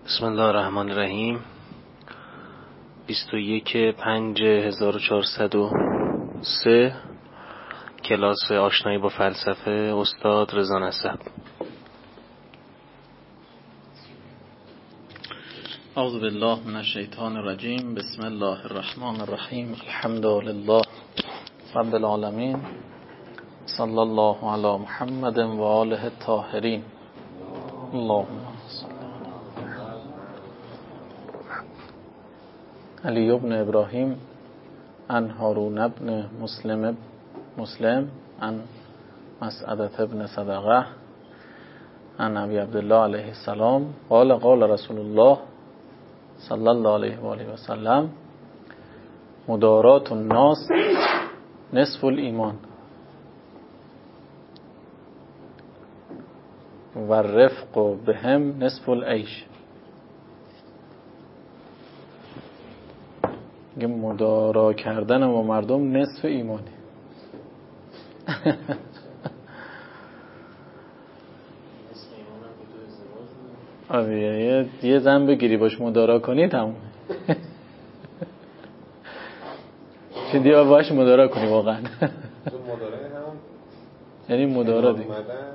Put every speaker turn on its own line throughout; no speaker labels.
بسم الله الرحمن الرحیم. 21/5/1403 کلاس آشنایی با فلسفه، استاد رضا نسب.
اعوذ بالله من الشیطان الرجیم. بسم الله الرحمن الرحیم. الحمد لله رب العالمین. صلی الله علی محمد و آله الطاهرین. اللهم علی ابن ابراهیم عن هارون ابن مسلم عن مسعدة ابن صدقه عن ابی عبدالله علیه السلام قال رسول الله صلی الله علیه و آله و سلم مدارات الناس نصف الایمان و الرفق بهم نصف العیش. مدارا کردن با مردم نصف ایمانی. یه زن بگیری باش مدارا کنی تموم. چی باش مدارا کنی واقعا. یعنی مدارا دیگه.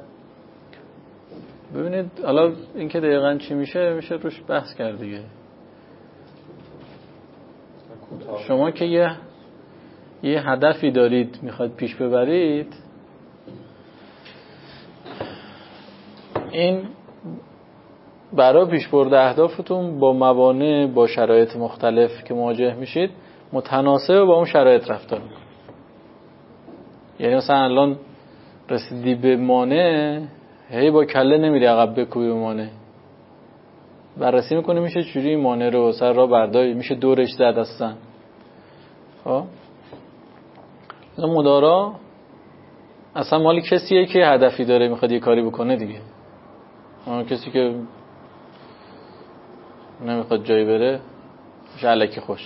ببینید حالا این که دقیقاً چی میشه روش بحث کرد دیگه. شما که یه هدفی دارید میخواید پیش ببرید، این برای پیش برد اهدافتون با موانع، با شرایط مختلف که مواجه میشید متناسب با اون شرایط رفتار میکنید. یعنی مثلا الان رسیدی به مانع، هی با کله نمیری عقب بکوبی به مانع، بررسی میکنی میشه چجوری این مانع رو سر راه برداری، میشه دورش زد اصلا. خب مدارا اصلا مال کسیه که هدفی داره میخواد یه کاری بکنه دیگه. کسی که نمیخواد جایی بره میشه الکی خوش.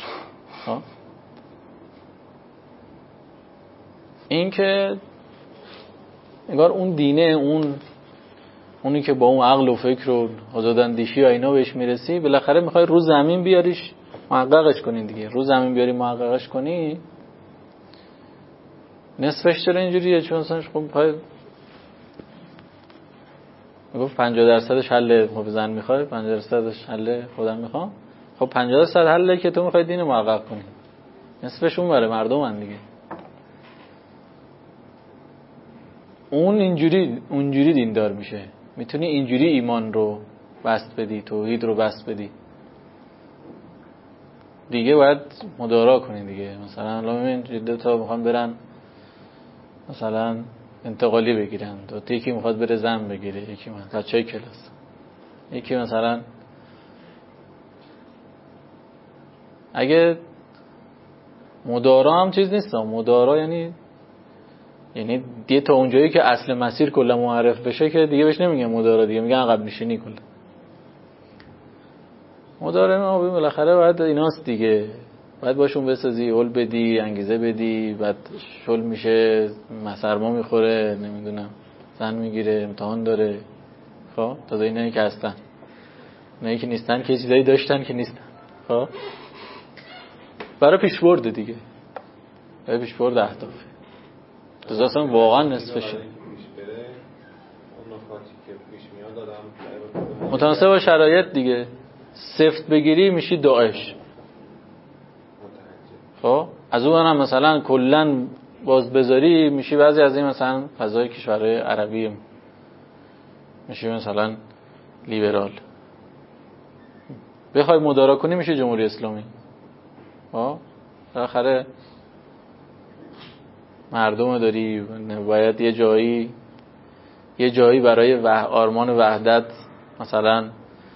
این که انگار اون دینه، اونی که با اون عقل و فکر و آزاداندیشی و اینا بهش میرسی، بالاخره میخوای رو زمین بیاریش محققش کنی دیگه. رو زمین بیاری محققش کنی، نصفش چرا اینجوریه؟ چون مثلا خب پای میگفت 50% حل زن میخوای، 50%ش حل خودم میخوام. خب 50% حله که تو میخوای دین محقق کنی، نصفش اون بره مردمن دیگه. اون اونجوری دیندار میشه. میتونی اینجوری ایمان رو بست بدی، توحید رو بست بدی دیگه. باید مدارا کنی دیگه. مثلا الان ببین جده تا میخوان برن مثلا انتقالی بگیرن، یکی میخواد بره زن بگیره، یکی مثلا بچهای کلاس، یکی مثلا اگه مدارا هم چیز نیست. مدارا یعنی دیگه تا اونجایی که اصل مسیر کلا معرف بشه که دیگه بهش نمیگن مدارا، دیگه میگن عقب نشینی. کلا مدارا بالاخره باید ایناست دیگه. باید باشون بسازی، اول بدی، انگیزه بدی، بعد شل میشه، مسرما میخوره، نمیدونم زن میگیره، امتحان داره. خب تا اینایی که هستن، اینایی که نیستن که چیزایی داشتن که نیستن. خب برای پیشبرد دیگه، برای پیشبرد اهداف. اصلا واقعا نصفشه متناسب با شرایط دیگه. سفت بگیری میشی داعش. خب از اون هم مثلا کلن باز بذاری میشی بعضی از این مثلا فضای کشورهای عربی، میشی مثلا لیبرال. بخوای مدارا کنی میشه جمهوری اسلامی. خب آخره مردم داری، باید یه جایی برای آرمان وحدت مثلا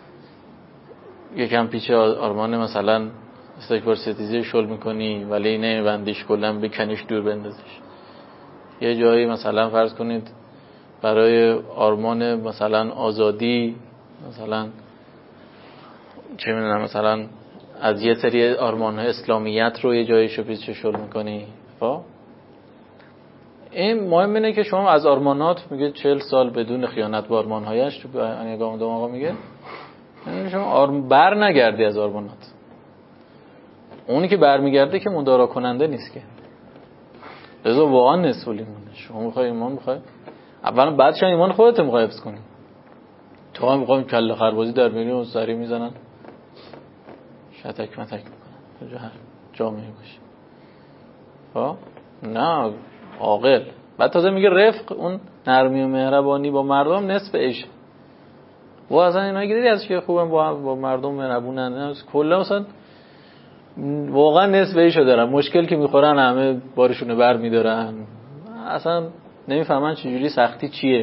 یکم پیچ آرمان مثلا استکبار ستیزی شل میکنی، ولی نمیبندیش، کلا بکنیش دور بندازیش. یه جایی مثلا فرض کنید برای آرمان مثلا آزادی، مثلا چه میدونم مثلا از یه سری آرمان اسلامیت رو یه جایی شو پیچ شل میکنی. خب این مهم اینه که شما از آرمانات میگه 40 سال بدون خیانت به آرمانهایش، تو انیگام دوم آقا میگه یعنی شما بر نگردی از آرمانات. اونی که برمیگرده که مدارا کننده نیست که. لذا واقعا نصف ایمانه. شما میخوای ایمان میخوای اولا بعدش ایمان خودت میخوای حفظ کنی. تو هم میخوای کله خربازی در میری و سری میزنن شتک متک میکنن کجا هر جامعه باشه. ها نه عاقل. بعد تازه میگه رفق، اون نرمی و مهربانی با مردم نصف عشق. و اصلا اینا دیدی از که خوبم با مردم مهربونن، کلا مثلا واقعا نصف عشق دارن. مشکل که میخورن همه بارشونو بر میدارن، اصلا نمیفهمن چجوری سختی چیه.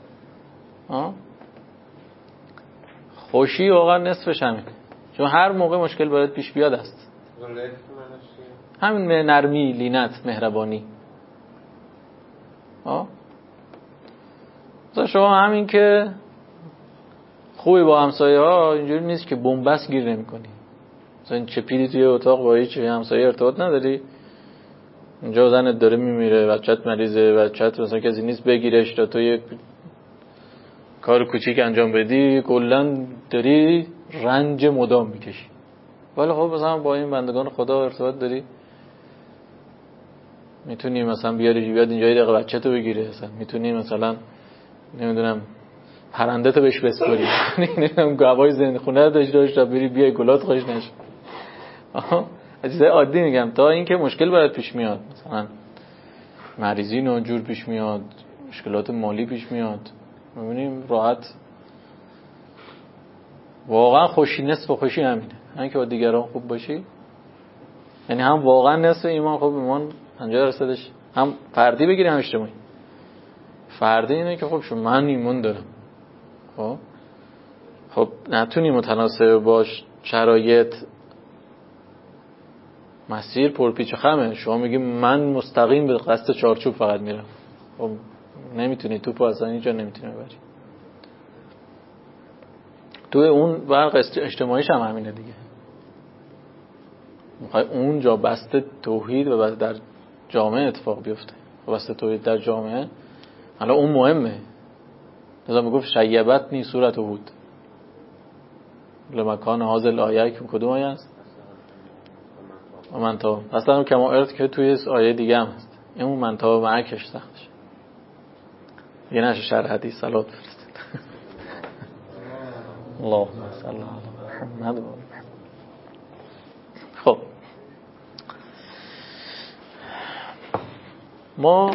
خوشی واقعا نصفش همینه، چون هر موقع مشکل باید پیش بیاد است. همین نرمی، لینت، مهربانی. مثلا شما همین که خوبی با همسایه ها، اینجوری نیست که بنبست گیر نمی کنی. مثلا چپیدی توی اتاق با هیچ همسایه ارتباط نداری، اینجا زنت داره میمیره، بچت مریضه، بچت مثلا کسی نیست بگیرش تا تو یه کار کوچیک انجام بدی، کلا داری رنج مدام میکشی. ولی خب مثلا با این بندگان خدا ارتباط داری، میتونی مثلا بیاری بیاد اینجا یه دقیقه بچه‌تو بگیره، مثلا میتونی مثلا نمیدونم پرنده تو بهش بسپاری، نمیدونم گوای زنده خونه داشت بری بیای گلات خوش نشه. چیزای عادی میگم، تا اینکه مشکل برات پیش میاد، مثلا مریضی ناجور پیش میاد، مشکلات مالی پیش میاد، میبینیم راحت. واقعا خوشی نصف خوشی همینه، همین که با دیگران خوب باشی. یعنی هم واقعا نصف ایمان، خب ایمان 50% هم فردی بگیری هم اجتماعی. فردی اینه که خب من ایمان دارم، خب نتونی متناسب باش شرایط، مسیر پرپیچ و خمه. شما میگی من مستقیم به قصد چارچوب فقط میرم، خب نمیتونی، توپو اصلا اینجا نمیتونی ببری. تو اون برق اجتماعیش هم همینه دیگه. میخوای اونجا بسته توحید و بسته در جامعه اتفاق بیفته، بسته توحید در جامعه، حالا اون مهمه. لذا میگفت شیبتنی صورت بود لمکان حاضر آیه، که کدوم آیه است؟ و من تا اصلا کما ارد که توی آیه دیگه هم هست، این اون من تا معکش سختش یه نشه شرح حدیث صلات فرستید. اللهم صل علی محمد. خب ما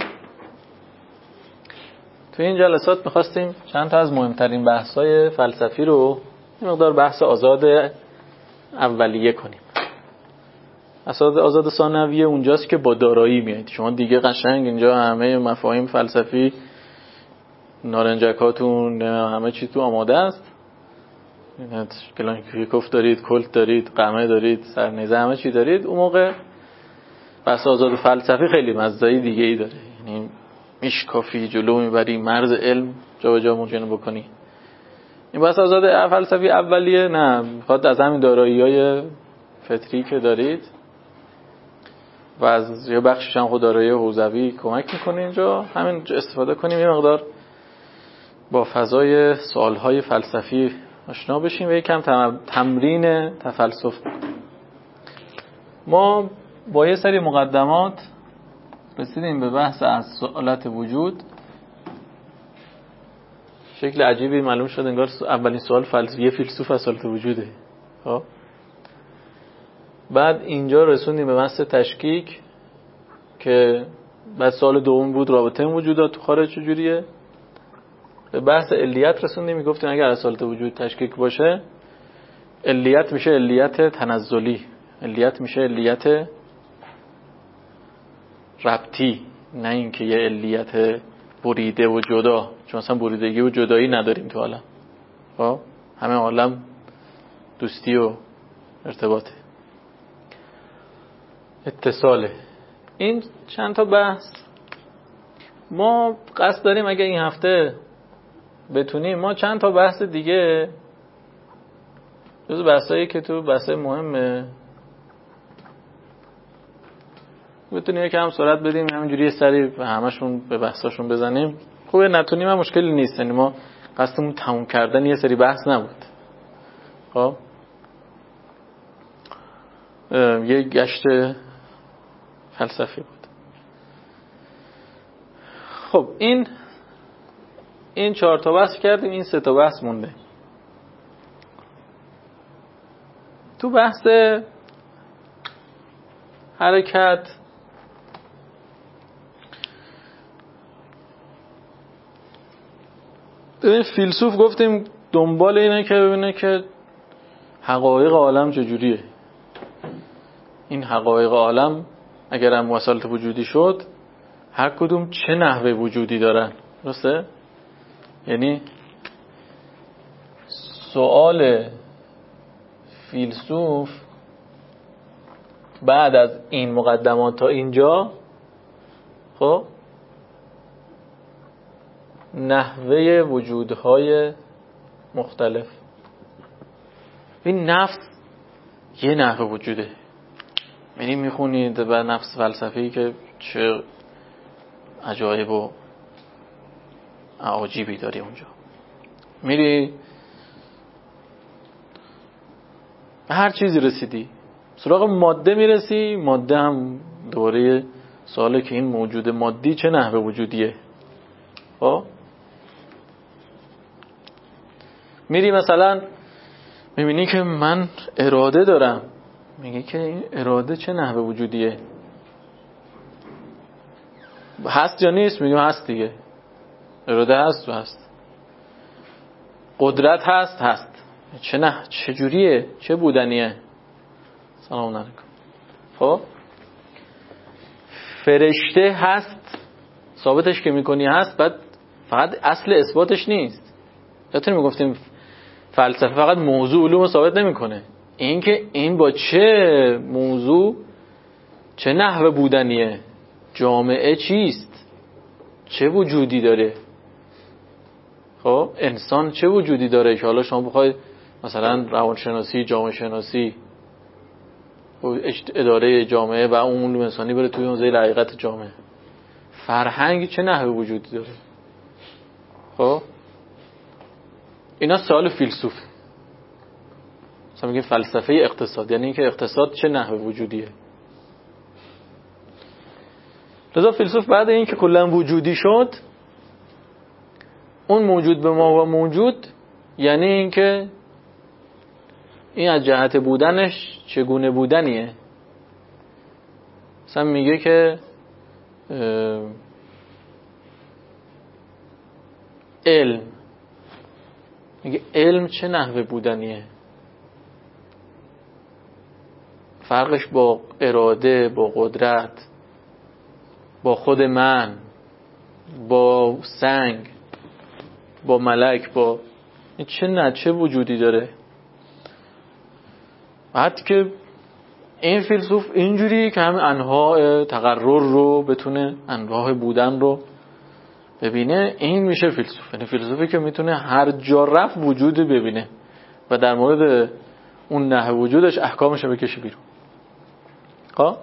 توی این جلسات میخواستیم چند تا از مهمترین بحث‌های فلسفی رو یه مقدار بحث آزاد اولیه کنیم. آزاد ثانویه اونجاست که با دارایی میاد. شما دیگه قشنگ اینجا همه مفاهیم فلسفی، نارنجکاتون، همه چی تو آماده است. کلانکوف دارید، کلت دارید، قمه دارید، سرنیزه، همه چی دارید. اون موقع بحث آزاد فلسفی خیلی مزایای دیگه ای داره. یعنی میشکافی، جلو میبری، مرز علم جا جا ممکنه بکنی. این بحث آزاد فلسفی اولیه نه، میخواد از همین دارایی‌های فطری که دارید و از یه بخشش هم خود دارایی حوزوی کمک میکنه اینجا همین استفاده کنیم، یه مقدار با فضای سوالهای فلسفی آشنا بشیم و یکم تمرین تفلسف. ما با یه سری مقدمات رسیدیم به بحث از سوالات وجود. شکل عجیبی معلوم شد انگار اولین سوال فلسفی یه فیلسوف از سوالات وجوده. خب بعد اینجا رسوندیم به بحث تشکیک که بعد سوال دوم بود رابطه موجودات تو خارج چجوریه. به بحث علیت رسوندیم، میگفتیم اگر اصالت وجود تشکیک باشه علیت میشه علیت تنزلی، علیت میشه علیت ربطی، نه اینکه یه علیت بریده و جدا، چون اصلا بریدگی و جدایی نداریم تو عالم. خب همه عالم دوستی و ارتباطه، اتصاله. این چند تا بحث ما قصد داریم اگه این هفته بتونیم ما چند تا بحث دیگه جز بحثایی که تو بحثای مهمه بتونیم یکم سرعت بدیم، همینجوری یه سری همشون به بحثاشون بزنیم. خوبه نتونیم هم مشکلی نیست، یعنی ما قصدمون تموم کردن یه سری بحث نبود، خب یه گشت فلسفی بود. خب این 4 تا بحث کردیم، این 3 تا بحث مونده. تو بحث حرکت این فیلسوف گفتیم دنبال اینه که ببینه که حقایق عالم چجوریه. این حقایق عالم اگر هم وسایل وجودی شد هر کدوم چه نحوه وجودی دارن. درسته؟ یعنی سوال فیلسوف بعد از این مقدمات تا اینجا خب نحوه وجودهای مختلف. این نفس یه نحوه وجوده. یعنی میخونید به نفس فلسفی که چه عجایب و عجیبی داری اونجا. میری به هر چیزی رسیدی، سراغ ماده میرسی، ماده هم دوباره سواله که این موجود مادی چه نحوه وجودیه. خب میری مثلا میبینی که من اراده دارم، میگه که این اراده چه نحوه وجودیه، هست یا نیست؟ میگه هست دیگه، اراده هست و هست. قدرت هست چه جوریه، چه بودنیه. سلام علیکم. خب فرشته هست، ثابتش که میکنی هست، بعد فقط اصل اثباتش نیست. یادتون میگفتیم فلسفه فقط موضوع علوم ثابت نمیکنه، این که این با چه موضوع چه نحوه بودنیه، جامعه چیست، چه وجودی داره. خب انسان چه وجودی داره که حالا شما بخوای مثلا روانشناسی، جامعه شناسی، اداره جامعه و اون علوم انسانی بره توی اون زیر حقیقت جامعه، فرهنگ چه نحوه وجودی داره. خب اینا سوال فیلسوف. مثلا میگه فلسفه اقتصاد، یعنی اینکه اقتصاد چه نحوه وجودیه. لذا فیلسوف بعد این که کلا وجودی شد، اون موجود به ما و موجود، یعنی اینکه این از جهت بودنش چگونه بودنیه. مثلا میگه که علم، میگه علم چه نحوه بودنیه، فرقش با اراده، با قدرت، با خود من، با سنگ، با ملک، با این چه وجودی داره. حتی که این فیلسوف اینجوری که همه انواع تقرر رو بتونه، انواع بودن رو ببینه، این میشه فیلسوف. یعنی فیلسوفی که میتونه هر جا رفت وجود ببینه و در مورد اون نحوه وجودش احکامش بکشه بیرون. خب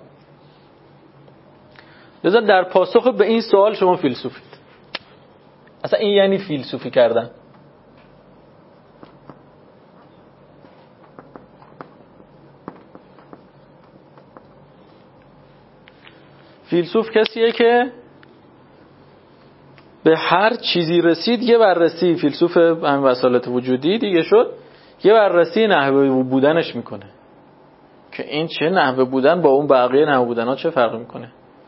لذا در پاسخ به این سوال شما فیلسوفید. اصلا این یعنی فیلسوفی کردن. فیلسوف کسیه که به هر چیزی رسید یه بررسی، فیلسوف همین وسایل وجودی دیگه شد، یه بررسی نحوه بودنش میکنه که این چه نحوه بودن با اون بقیه نحوه بودن ها چه فرق میکنه.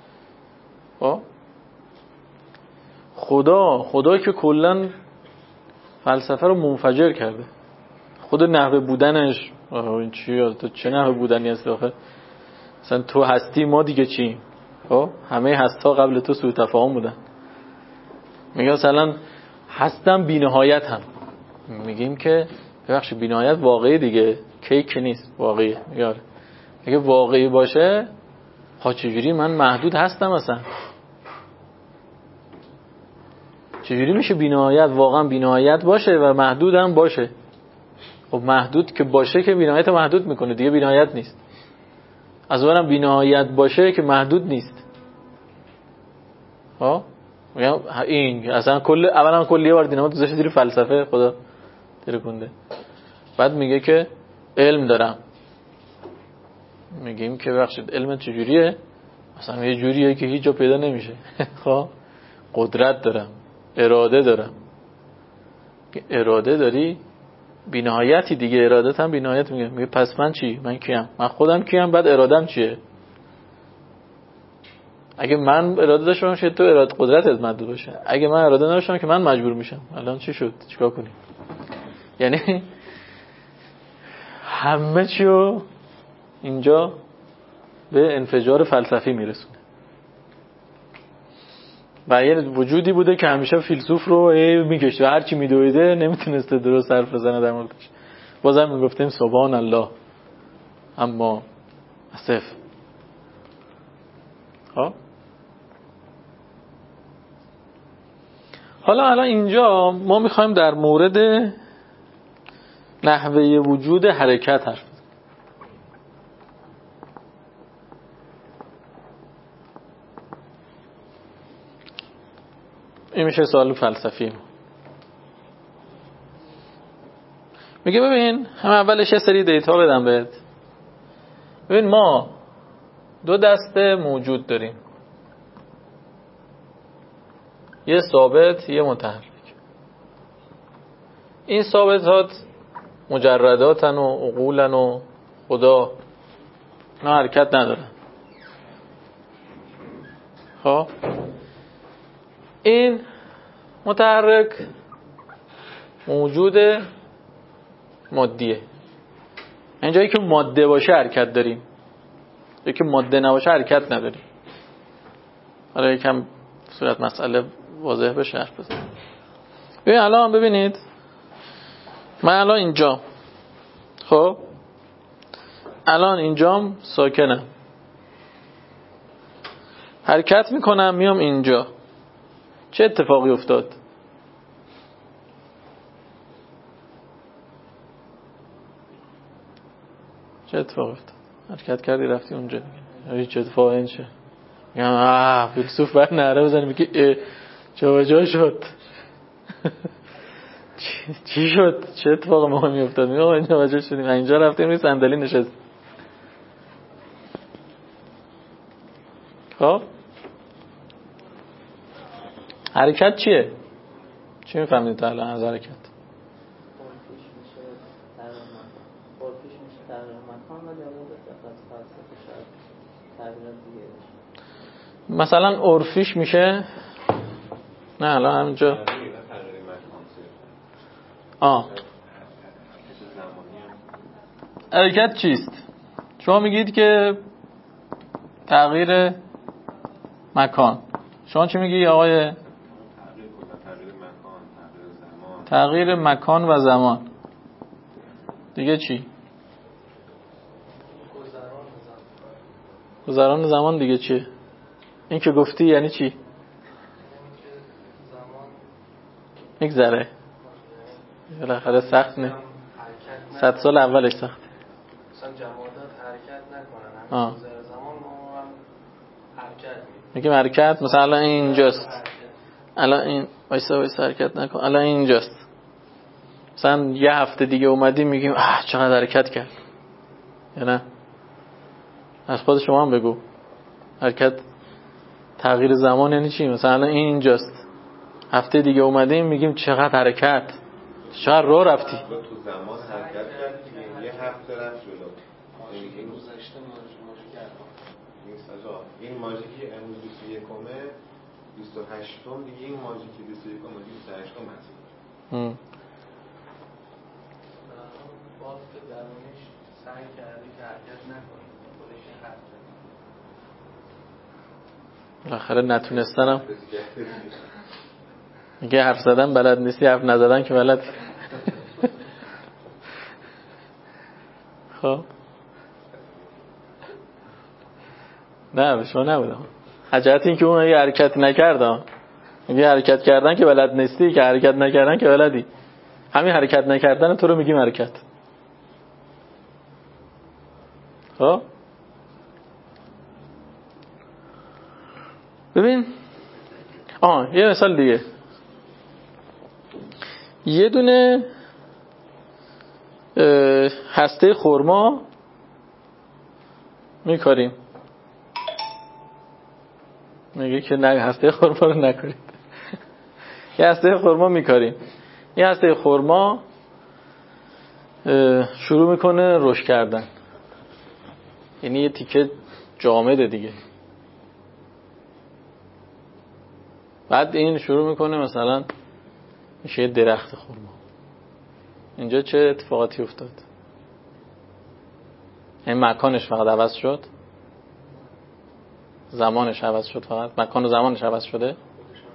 خدا که کلن فلسفه رو منفجر کرده. خود نحوه بودنش این چیه، چه نحوه بودنی هست آخه؟ مثلا تو هستی، ما دیگه چیم؟ همه هست‌ها قبل تو سوء تفاهم بودن. میگه مثلا هستم بی‌نهایت هم، میگیم که ببخشید بی‌نهایت واقعی دیگه، کیک نیست، واقعیه. میگه اگه واقعی باشه چجوری من محدود هستم اصلا؟ چجوری میشه بی‌نهایت واقعا بی‌نهایت باشه و محدود هم باشه؟ خب محدود که باشه که بی‌نهایت محدود میکنه دیگه، بی‌نهایت نیست. از اونم بی‌نهایت باشه که محدود نیست. میگم این اصلا اولا کل یه بار دینامو گذاشته زیر فلسفه، خدا ترکونده. بعد میگه که علم دارم. میگیم که بخشید علم چجوریه؟ مثلا یه جوریه که هیچ جا پیدا نمیشه. خب قدرت دارم، اراده دارم. اراده داری بی‌نهایتی دیگه، ارادت هم بی‌نهایت. میگه پس من چی؟ من کیم؟ من خودم کیم؟ بعد ارادم چیه؟ اگه من اراده داشته باشم تو اراده قدرتت محدود باشه. اگه من اراده نداشتم که من مجبور میشم. الان چی شد؟ چیکار کنیم؟ یعنی همه چیو اینجا به انفجار فلسفی میرسونه. و یه وجودی بوده که همیشه فیلسوف رو میکشته، هر چی میدویده نمیتونسته درست حرف بزنه در موردش. بازم میگفتیم سبحان الله اما اسف. حالا الان اینجا ما میخوایم در مورد نحوه وجود حرکت حرف بزنیم. این میشه سوال فلسفی ما. میگه ببین هم اولش یه سری دیتا بدم بهت. ببین ما دو دسته موجود داریم، یه ثابت یه متحرک. این ثابتات مجرداتن و عقولن و خدا، نه حرکت ندارن. خب این متحرک موجود مادیه. اینجایی که ماده باشه حرکت داریم، جایی که ماده نباشه حرکت نداریم. حالا یکم صورت مسئله واضح بشه حرف بزنم. ببین الان ببینید من الان اینجا، خب الان اینجام ساکنم، حرکت میکنم میام اینجا. چه اتفاقی افتاد؟ چه اتفاقی افتاد؟ حرکت کردی رفتی اونجا دیگه. چه اتفاقی اینشه؟ میگم فیلسوف باید نعره بزنه میگه جا شد. چی شد؟ چه اتفاق مهمی افتاد؟ میگم اینجا وجه شدیم، اینجا رفتیم روی صندلی نشستیم. خب حرکت چیه؟ چی میفهمید تا الان از حرکت؟ مثلا عرفیش میشه نه الان همینجا حرکت چیست؟ شما میگید که تغییر مکان. شما چی میگی آقای؟ تغییر مکان و زمان. دیگه چی؟ گذران زمان. دیگه چی؟ این که گفتی یعنی چی؟ میگذره. بالاخره سخت نه. 100 سال اولش سخت.
مثلا جمادات حرکت نکنن. گذر زمان ما هم حرکت
میگیم حرکت. مثلا الان اینجاست. الان این وایسا حرکت نکن. الان اینجاست. مثلا یه هفته دیگه اومدیم میگیم چقدر حرکت کرد. یا نه؟ از خود شما هم بگو. حرکت تغییر زمان یعنی چی؟ مثلا الان این اینجاست. هفته دیگه اومدیم میگیم چقدر حرکت. چقدر راه رفتی.
تو زمان حرکت کردیم. یه هفته رفت جلو. این گذشته ماژی کردم. این ماژی که امروز 21مه 28م دیگه این ماژی که 21مه 28م هست.
باز که درونش سعی کردی که حرکت نکنی خودش حرکت.
بالاخره نتونستنم. میگه حرف زدن بلد نیستی، حرف نزدن که بلد. خب نه به شما نبودم. حجت این که اون یه حرکت نکردم. میگه حرکت کردن که بلد نیستی، که حرکت نکردن که بلدی. همین حرکت نکردن تو رو میگیم حرکت. خب ببین یه مثال دیگه. یه دونه هسته خرما میکاریم. میگه که نه هسته خرما رو نکارید. یه هسته خرما میکاریم. یه هسته خرما شروع میکنه رشد کردن، یعنی یه تیکه جامده دیگه. بعد این شروع میکنه مثلا میشه یه درخت خرما. اینجا چه اتفاقاتی افتاد؟ این مکانش فقط عوض شد، زمانش عوض شد، فقط مکان و زمانش عوض شده.
یه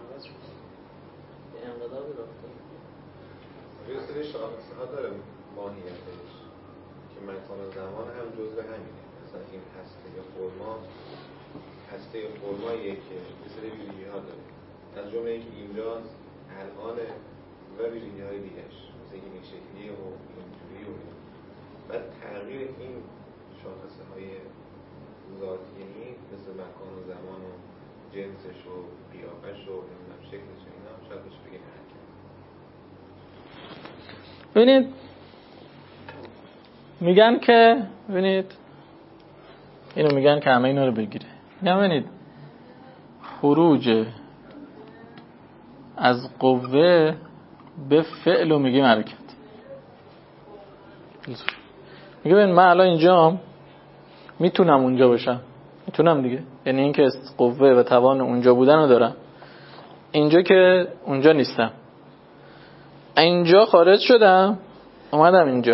سری شاخصه ها داره ماهیتش که مکان و زمان هم جزء همینه. مثلا این هسته خرماییه که یه سری ویژگی ها داره، از جمله اینکه اینجاست، الانه و ویژگی های دیگه‌اش، مثل اینکه این شکلیه و اینجوری و این. بعد تغییر این شاخصه های ذاتی مثل مکان و زمان و جنسش و قیافش و شکلش و اینا شاید بهش بگیم حرکت.
ببینید میگن که اینو میگن که همه اینا رو بگیره. ببینید خروج از قوه به فعل و میگیم حرکت. میگه ببین من الان اینجام میتونم اونجا باشم، میتونم دیگه، یعنی این که قوه و توان اونجا بودن رو دارم. اینجا که اونجا نیستم، اینجا خارج شدم اومدم اینجا.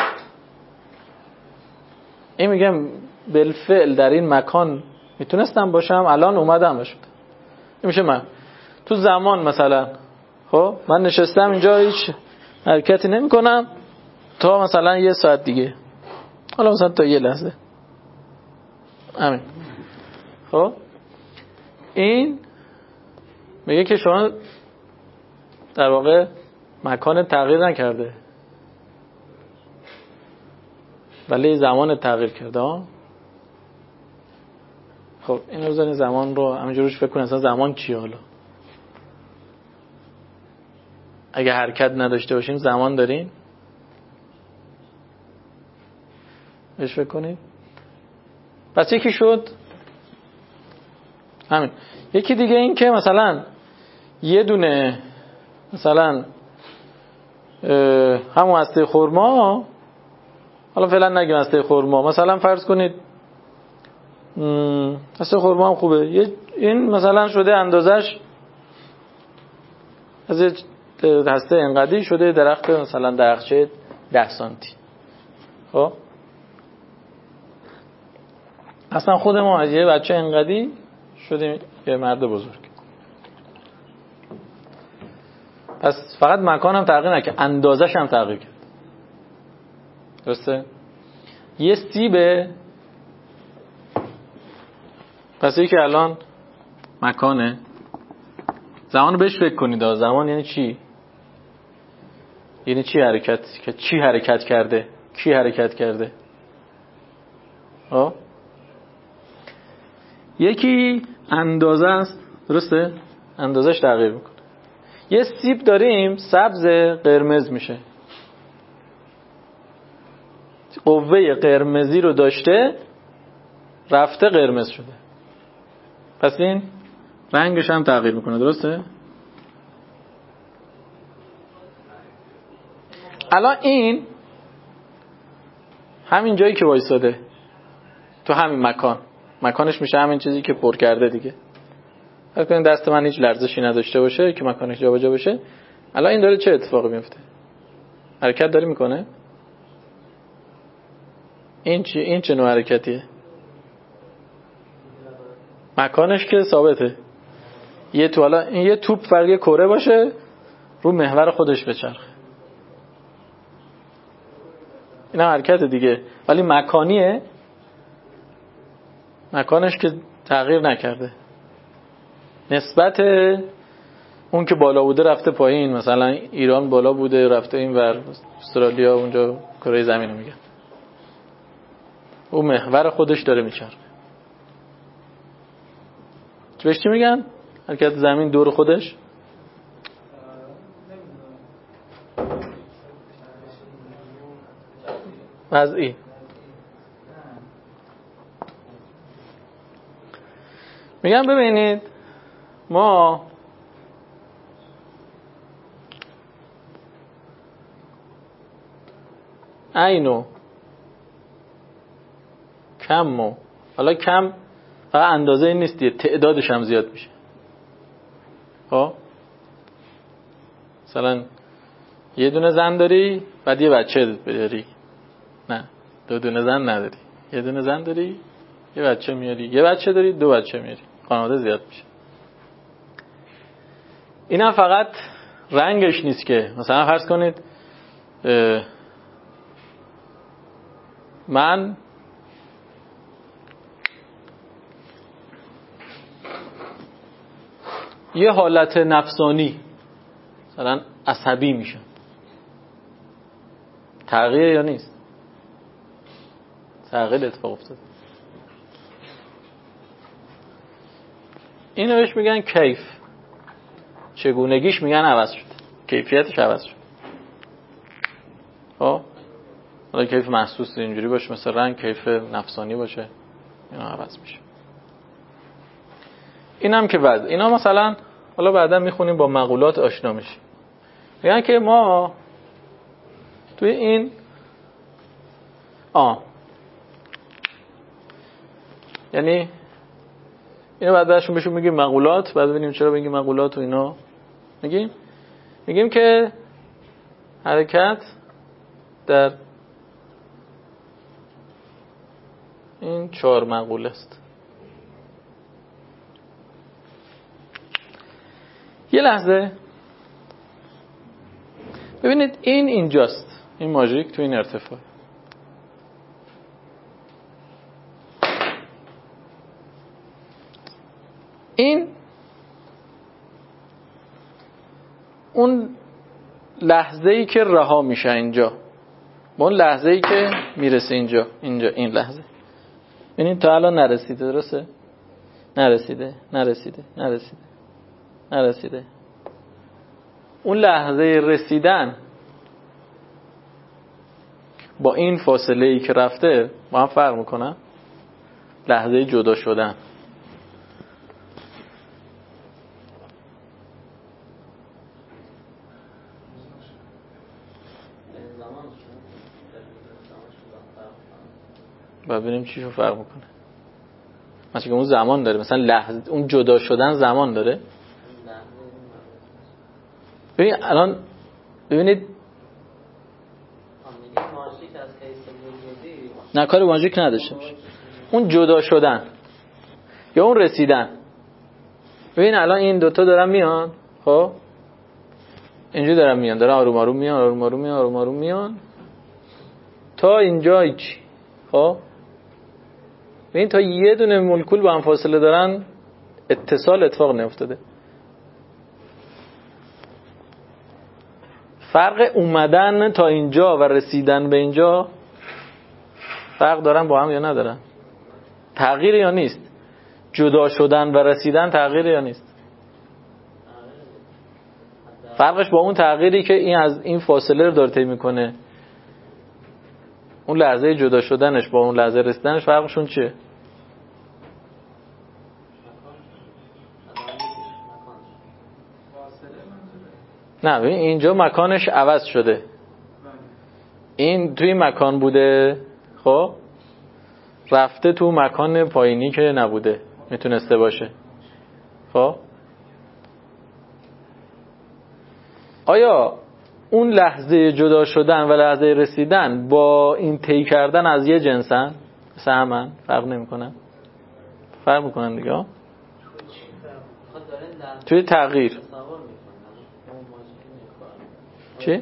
این میگم بالفعل در این مکان میتونستم باشم، الان اومدم باشم. این میشه من تو زمان مثلا خب من نشستم اینجا هیچ حرکتی نمی کنم تا مثلا 1 ساعت دیگه، حالا مثلا تا 1 لحظه همین. خب این میگه که شما در واقع مکان تغییر نکرده ولی زمان تغییر کرده ها. خب این رو زمان رو همینجور روش فکر کن، اصلا زمان چیه؟ حالا اگه حرکت نداشته باشیم زمان داریم؟ بهش فکر کنید. پس یکی شد همین. یکی دیگه این که مثلا یه دونه مثلا همون هسته خرما، حالا فعلا نگیم هسته خرما، مثلا فرض کنید هسته خرما هم خوبه، این مثلا شده اندازش از هسته انقدی شده درخت مثلا درخچه 10 سانتی. خب اصلا خود ما از یه بچه انقدی شدیم یه مرد بزرگ. پس فقط مکانم تغییر نکرد، اندازش هم تغییر کرد. درسته؟ یه سیبه، پس یکی الان مکانه، زمان بهش فکر کنید. زمان یعنی چی؟ یعنی چی حرکت؟ که چی حرکت کرده؟ کی حرکت کرده؟ یکی اندازه است، درسته؟ اندازش تغییر میکنه. یه سیب داریم سبز قرمز میشه، قوه قرمزی رو داشته رفته قرمز شده، پس این رنگش هم تغییر میکنه. درسته؟ الان این همین جایی که وایساده تو همین مکانش میشه همین چیزی که پر کرده دیگه. فکر کنید دست من هیچ لرزشی نداشته باشه که مکانش جابجا بشه. الان این داره چه اتفاقی میفته؟ حرکت داره میکنه؟ این چه نوع حرکتیه؟ مکانش که ثابته. این یه توپ فرقی کره باشه رو محور خودش بچرخه، این هم حرکت دیگه، ولی مکانیه. مکانش که تغییر نکرده، نسبت اون که بالا بوده رفته پایین. مثلا ایران بالا بوده رفته این ور، استرالیا اونجا کره زمین رو میگن، اون محور خودش داره میچرخه. بهش چی میگن؟ حرکت زمین دور خودش. وضعی. میگم ببینید ما عینو کمو، حالا کم فقط اندازه این نیست دیگه، تعدادش هم زیاد میشه. خب مثلا یه دونه زن داری بعد یه بچه داری، نه دو دونه زن نداری، یه دونه زن داری یه بچه میاری، یه بچه داری دو بچه میاری، خانواده زیاد میشه. این هم فقط رنگش نیست که مثلا فرض کنید من یه حالت نفسانی مثلا عصبی میشم، تغییر یا نیست؟ تغییر اتفاق افتاد. اینو بهش میگن کیف، چگونگیش میگن عوض شد، کیفیتش عوض شد. خب حالا کیف محسوس اینجوری باشه مثل رنگ، کیف نفسانی باشه، اینا عوض میشه. اینم که وضع. اینا مثلا حالا بعدا میخونیم با مقولات آشنا میشیم. میگن که ما توی این یعنی اینو بعد بهشون میگیم مقولات، بعد ببینیم چرا بگیم مقولات و اینا. میگیم که حرکت در این 4 مقوله است. یه لحظه ببینید این اینجاست، این ماژیک تو این ارتفاع. این اون لحظه‌ای که رها میشه اینجا با اون لحظه‌ای که میرسه اینجا این لحظه. ببینید تا الان نرسیده، درسته؟ نرسیده. اون لحظه رسیدن با این فاصله‌ای که رفته با هم فرق میکنه. لحظه جدا شدن. ببینیم چیشو فرق میکنه. مثلا که اون زمان داره، مثلا لحظه اون جدا شدن زمان داره. ببین الان ببینید نه کار ماژیک نداشته باشه، اون جدا شدن یا اون رسیدن. ببین الان این دوتا دارن میان، خب اینجا دارن میان، دارن آروم آروم میان تا اینجا هیچ. خب ببین تا یه دونه مولکول با هم فاصله دارن اتصال اتفاق نیفتاده. فرق اومدن تا اینجا و رسیدن به اینجا فرق دارن با هم یا ندارن؟ تغییر یا نیست؟ جدا شدن و رسیدن تغییر یا نیست؟ فرقش با اون تغییری که این از این فاصله رو داره طی میکنه، اون لحظه جدا شدنش با اون لحظه رسیدنش فرقشون چیه؟ نه ببین اینجا مکانش عوض شده، این توی مکان بوده خب رفته تو مکان پایینی که نبوده میتونسته باشه. خب آیا اون لحظه جدا شدن و لحظه رسیدن با این طی کردن از یه جنسن؟ سهمن؟ فرق نمی کنن؟ فرق میکنن دیگه توی تغییر. چی؟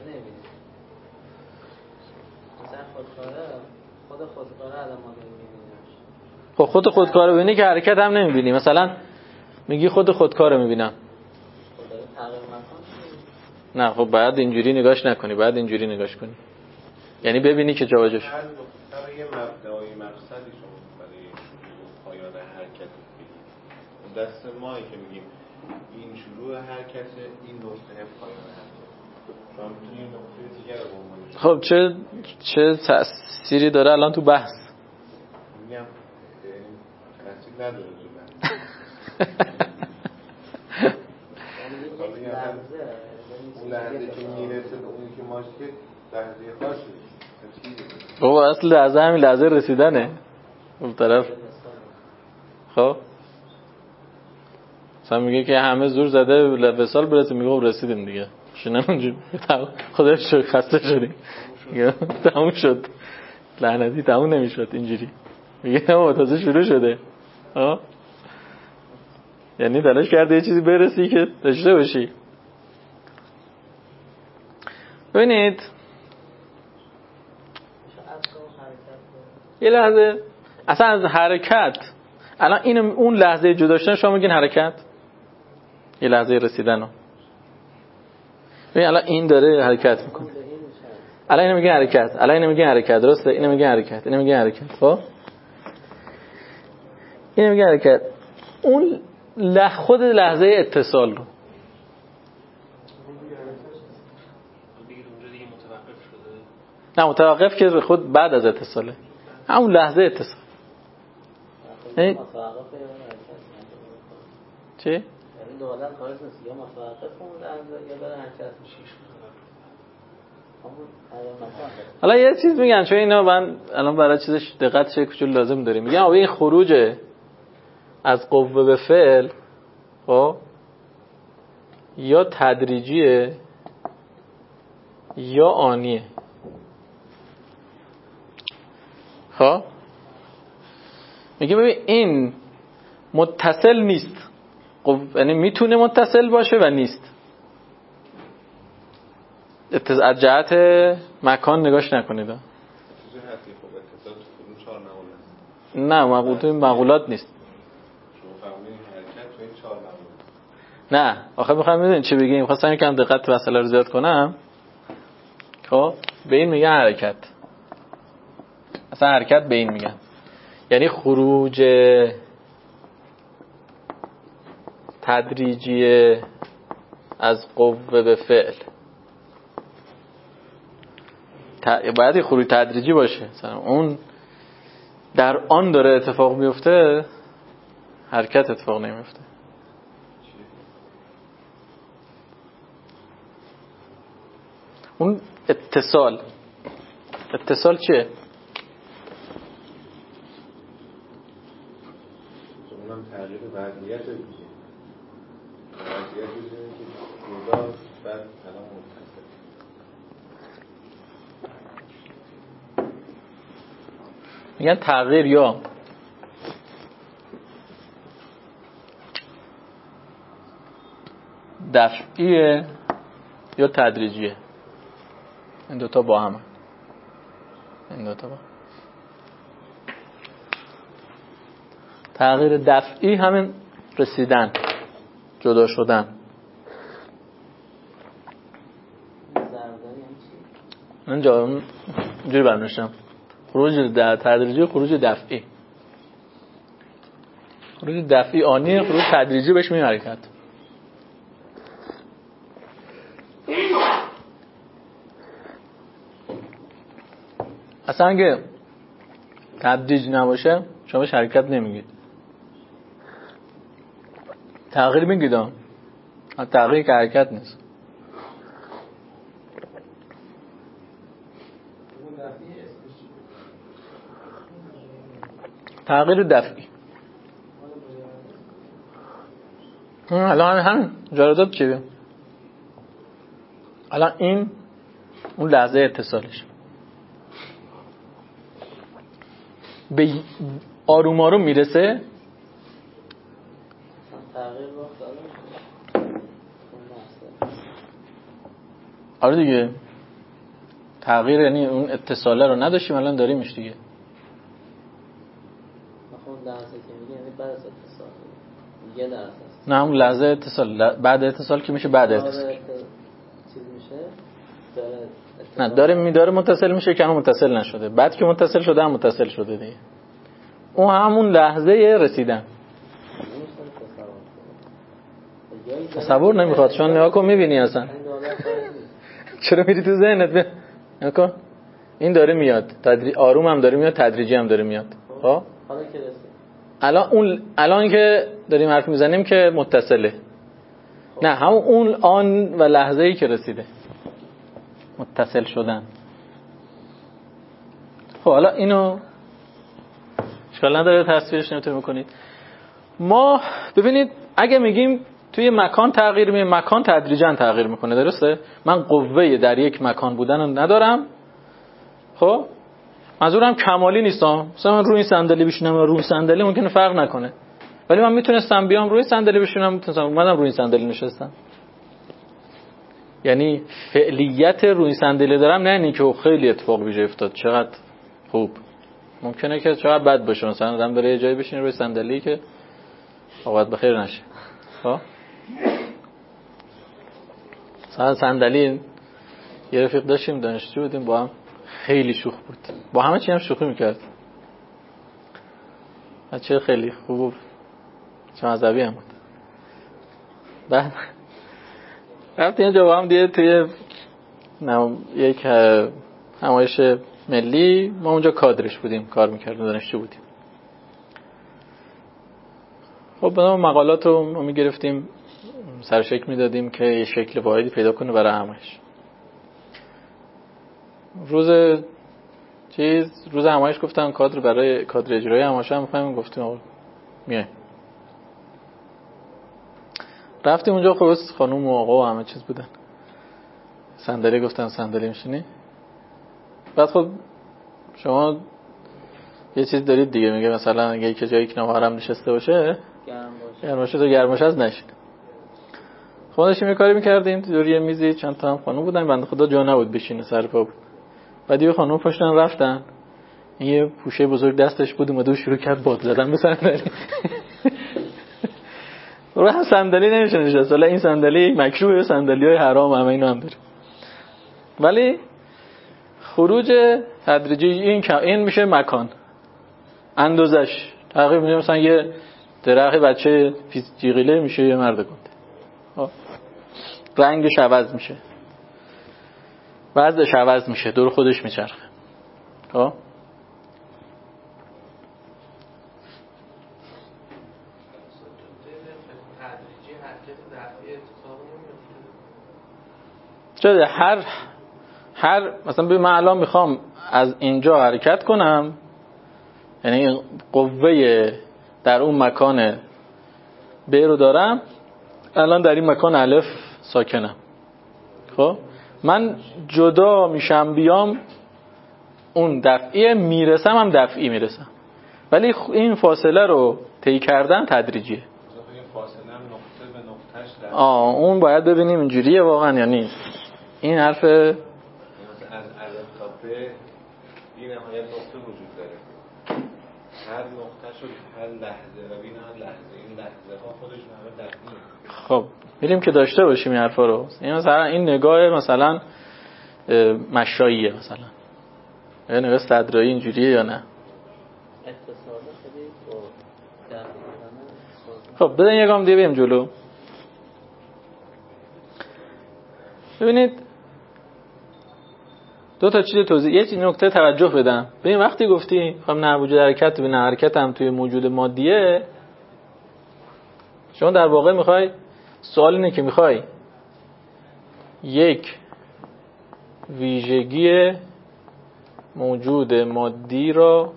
خب خود خودکار ببینی که حرکت هم نمیبینی. مثلا میگی خود خودکار میبینم، نه خب باید اینجوری نگاش نکنی، باید اینجوری نگاش کنی، یعنی ببینی که جا جاش.
برای یه مبدأی مقصدی شما برای پایان حرکت بگید. دست مایی که میگیم این شروع حرکت، این نقطه پایان حرکت. شما میتونید نقطه دیگر رو بگید.
خب چه تأثیری داره الان تو بحث؟
میگم تأثیر نداره اون لحظه که میرسه به اون که ماشه که لحظه خاصی
بابا اصل لحظه همین لحظه رسیدنه اون طرف. خب مثلا میگه که همه زور زده به وصال برسه، میگه رسیدیم دیگه شنم اونجوری خدا شکر خسته شدیم تموم شد، لعنتی تموم نمیشد اینجوری. میگه نه تازه شروع شده. یعنی تلاش کرده یه چیزی برسی که داشته باشی. ببینید یه لحظه اصلا از حرکت، الان این اون لحظه جدا شدن شما میگین حرکت، یه لحظه رسیدن رو ببین الان این داره حرکت میکنه، الان اینو میگین حرکت، الان اینو میگین حرکت، درسته؟ اینو میگین حرکت، اینو میگین حرکت. خب اینو میگین حرکت. اون خود لحظه اتصال رو نه متوقف که خود بعد از اتصاله، همون لحظه اتصال. چی؟
یعنی دولت خارج نیست یا متوقف اون لحظه یا داره حرکت میشه.
حالا یه چیز میگم چون اینا من الان برای چیزش دقت چه کوچولو لازم داریم. میگم این خروج از قوه به فعل خب یا تدریجیه یا آنیه. خب میگه ببین این متصل نیست، یعنی میتونه متصل باشه و نیست. از جهت مکان نگاش نکنید. نه مقولات نیست. نه آخه میخوام بدونید چی بگیم. خواستم یکم دقت مسئله رو زیاد کنم. خب به این میگن حرکت، اصلا حرکت به این میگن، یعنی خروج تدریجی از قوه به فعل. باید خروج تدریجی باشه، مثلا اون در آن داره اتفاق میفته، حرکت اتفاق نمیفته. اون اتصال چیه؟
اونم تغییر وضعیت دیگه. وضعیت دیگه که جدا بعد الان متصل.
میگن تغییر یا دفعیه یا تدریجیه. این دوتا با هم. این دوتا با تغییر دفعی همین رسیدن، جدا شدن. اینجا اینجوری برنوشتم خروج تدریجی، خروج دفعی. خروج دفعی آنیه، خروج تدریجی بهش میگن حرکت. اصلا اگه تدریج نباشه شما بهش حرکت نمیگید، تغییر میگید. تغییر که حرکت نیست. تغییر دفعی. الان هم جرادات چیه؟ الان این اون لحظه اتصالش به آروم آروم میرسه. آره دیگه، تغییر یعنی اون اتصاله رو نداشتیم الان داریمش دیگه. نه اون لحظه اتصال، بعد اتصال که میشه بعد اتصال
چیز میشه
نه داره متصل میشه که همون متصل نشده، بعد که متصل شده هم متصل شده دیگه. اون همون لحظه رسیدن. تصور نمیخواد چون نگاه کن میبینی اصلا چرا میری تو ذهنت نگاه کن این داره میاد آروم هم داره میاد، تدریجی هم داره میاد. خب
حالا که رسید
الان که داریم حرف میزنیم که متصله. نه همون اون آن و لحظه‌ای که رسیده متصل شدن. خب حالا اینو اشکال نداره تصویرش نمیتونید میکنید. ما ببینید اگه میگیم توی مکان تغییر میکنه، مکان تدریجا تغییر میکنه، درسته؟ من قوه در یک مکان بودن رو ندارم. خب منظورم کمالی نیستم، مثلا من روی این صندلی بشینم و روی صندلی ممکنه فرق نکنه، ولی من میتونستم بیام روی صندلی بشینم، میتونستم اومدم روی صندلی نشستم. یعنی فعلیت روی صندلی دارم، نه اینی که خیلی اتفاق ویژه افتاد چقدر خوب، ممکنه که چقدر بد باشه، مثلا آدم داره یه جایی بشینه روی صندلی که اوقات بخیر نشه. خب مثلا صندلی یه رفیق داشتیم دانشجو بودیم با هم، خیلی شوخ بود، با همه چی هم شوخی میکرد، بچه خیلی خوب چه مذهبی هم بود. بعد رفتیم اینجا با هم دیگه توی یک نمایش ملی، ما اونجا کادرش بودیم، کار میکردیم، دانشجو بودیم. خب بنام مقالات رو ما میگرفتیم سرشکل میدادیم که یه شکل واحدی پیدا کنه برای همایش. روز همایش گفتم کادر برای کادر اجرایی همایش هم میخوایم، گفتیم آقا میایم. رفتیم اونجا، خب خانوم و آقا و همه چیز بودن، صندلی گفتن صندلی میشینی. بعد خب شما یه چیز دارید دیگه، میگه مثلا اگه یک جایی که نوارم نشسته باشه گرم باشه تو گرماش از نشین. خب داشتیم یه کاری میکردیم دور یه میزی، چند تا هم خانوم بودن، بنده خدا جا نبود بشینه، سر پا بود. بعد یه خانوم پشتن رفتن، این یه پوشه بزرگ دستش بود، اومد و شروع کرد باد زدن به صندلی. رو هم صندلی نمیشه نشست، حالا این صندلی مکروه، صندلی‌های حرام همه اینا هم داره. ولی خروج تدریجی این میشه مکان، اندازش تغییر میشه، مثلا یه درخت بچه جیغیله میشه یه مرد گنده، رنگش عوض میشه، وضعش عوض میشه، دور خودش میچرخه. خب چرا هر مثلا ببین من الان میخوام از اینجا حرکت کنم، یعنی قوه در اون مکان ب رو دارم، الان در این مکان الف ساکنم. خب من جدا میشم بیام اون دفعی میرسم، هم دفعی میرسم، ولی این فاصله رو طی کردن تدریجیه.
این فاصله هم نقطه به نقطهش
اون باید ببینیم اینجوریه واقعا یا نیست. این حرف
مثلا از الف تا ب بی نهایت نقطه وجود داره، هر نقطه شد هر لحظه و بی نهایت لحظه، این لحظه ها خودش همه دقیقه.
خب میریم که داشته باشیم این حرفا رو. این مثلا این نگاه مثلا مشاییه، مثلا یا نگاه صدرایی اینجوریه یا نه. خب بدن یه گام دیگه بریم جلو. ببینید دو تا چیز توضیح، یه نکته توجه بدم. ببین وقتی گفتی خب نه وجود حرکت، ببین حرکت هم توی موجود مادیه، شما در واقع میخوای، سوال اینه که میخوای یک ویژگی موجود مادی را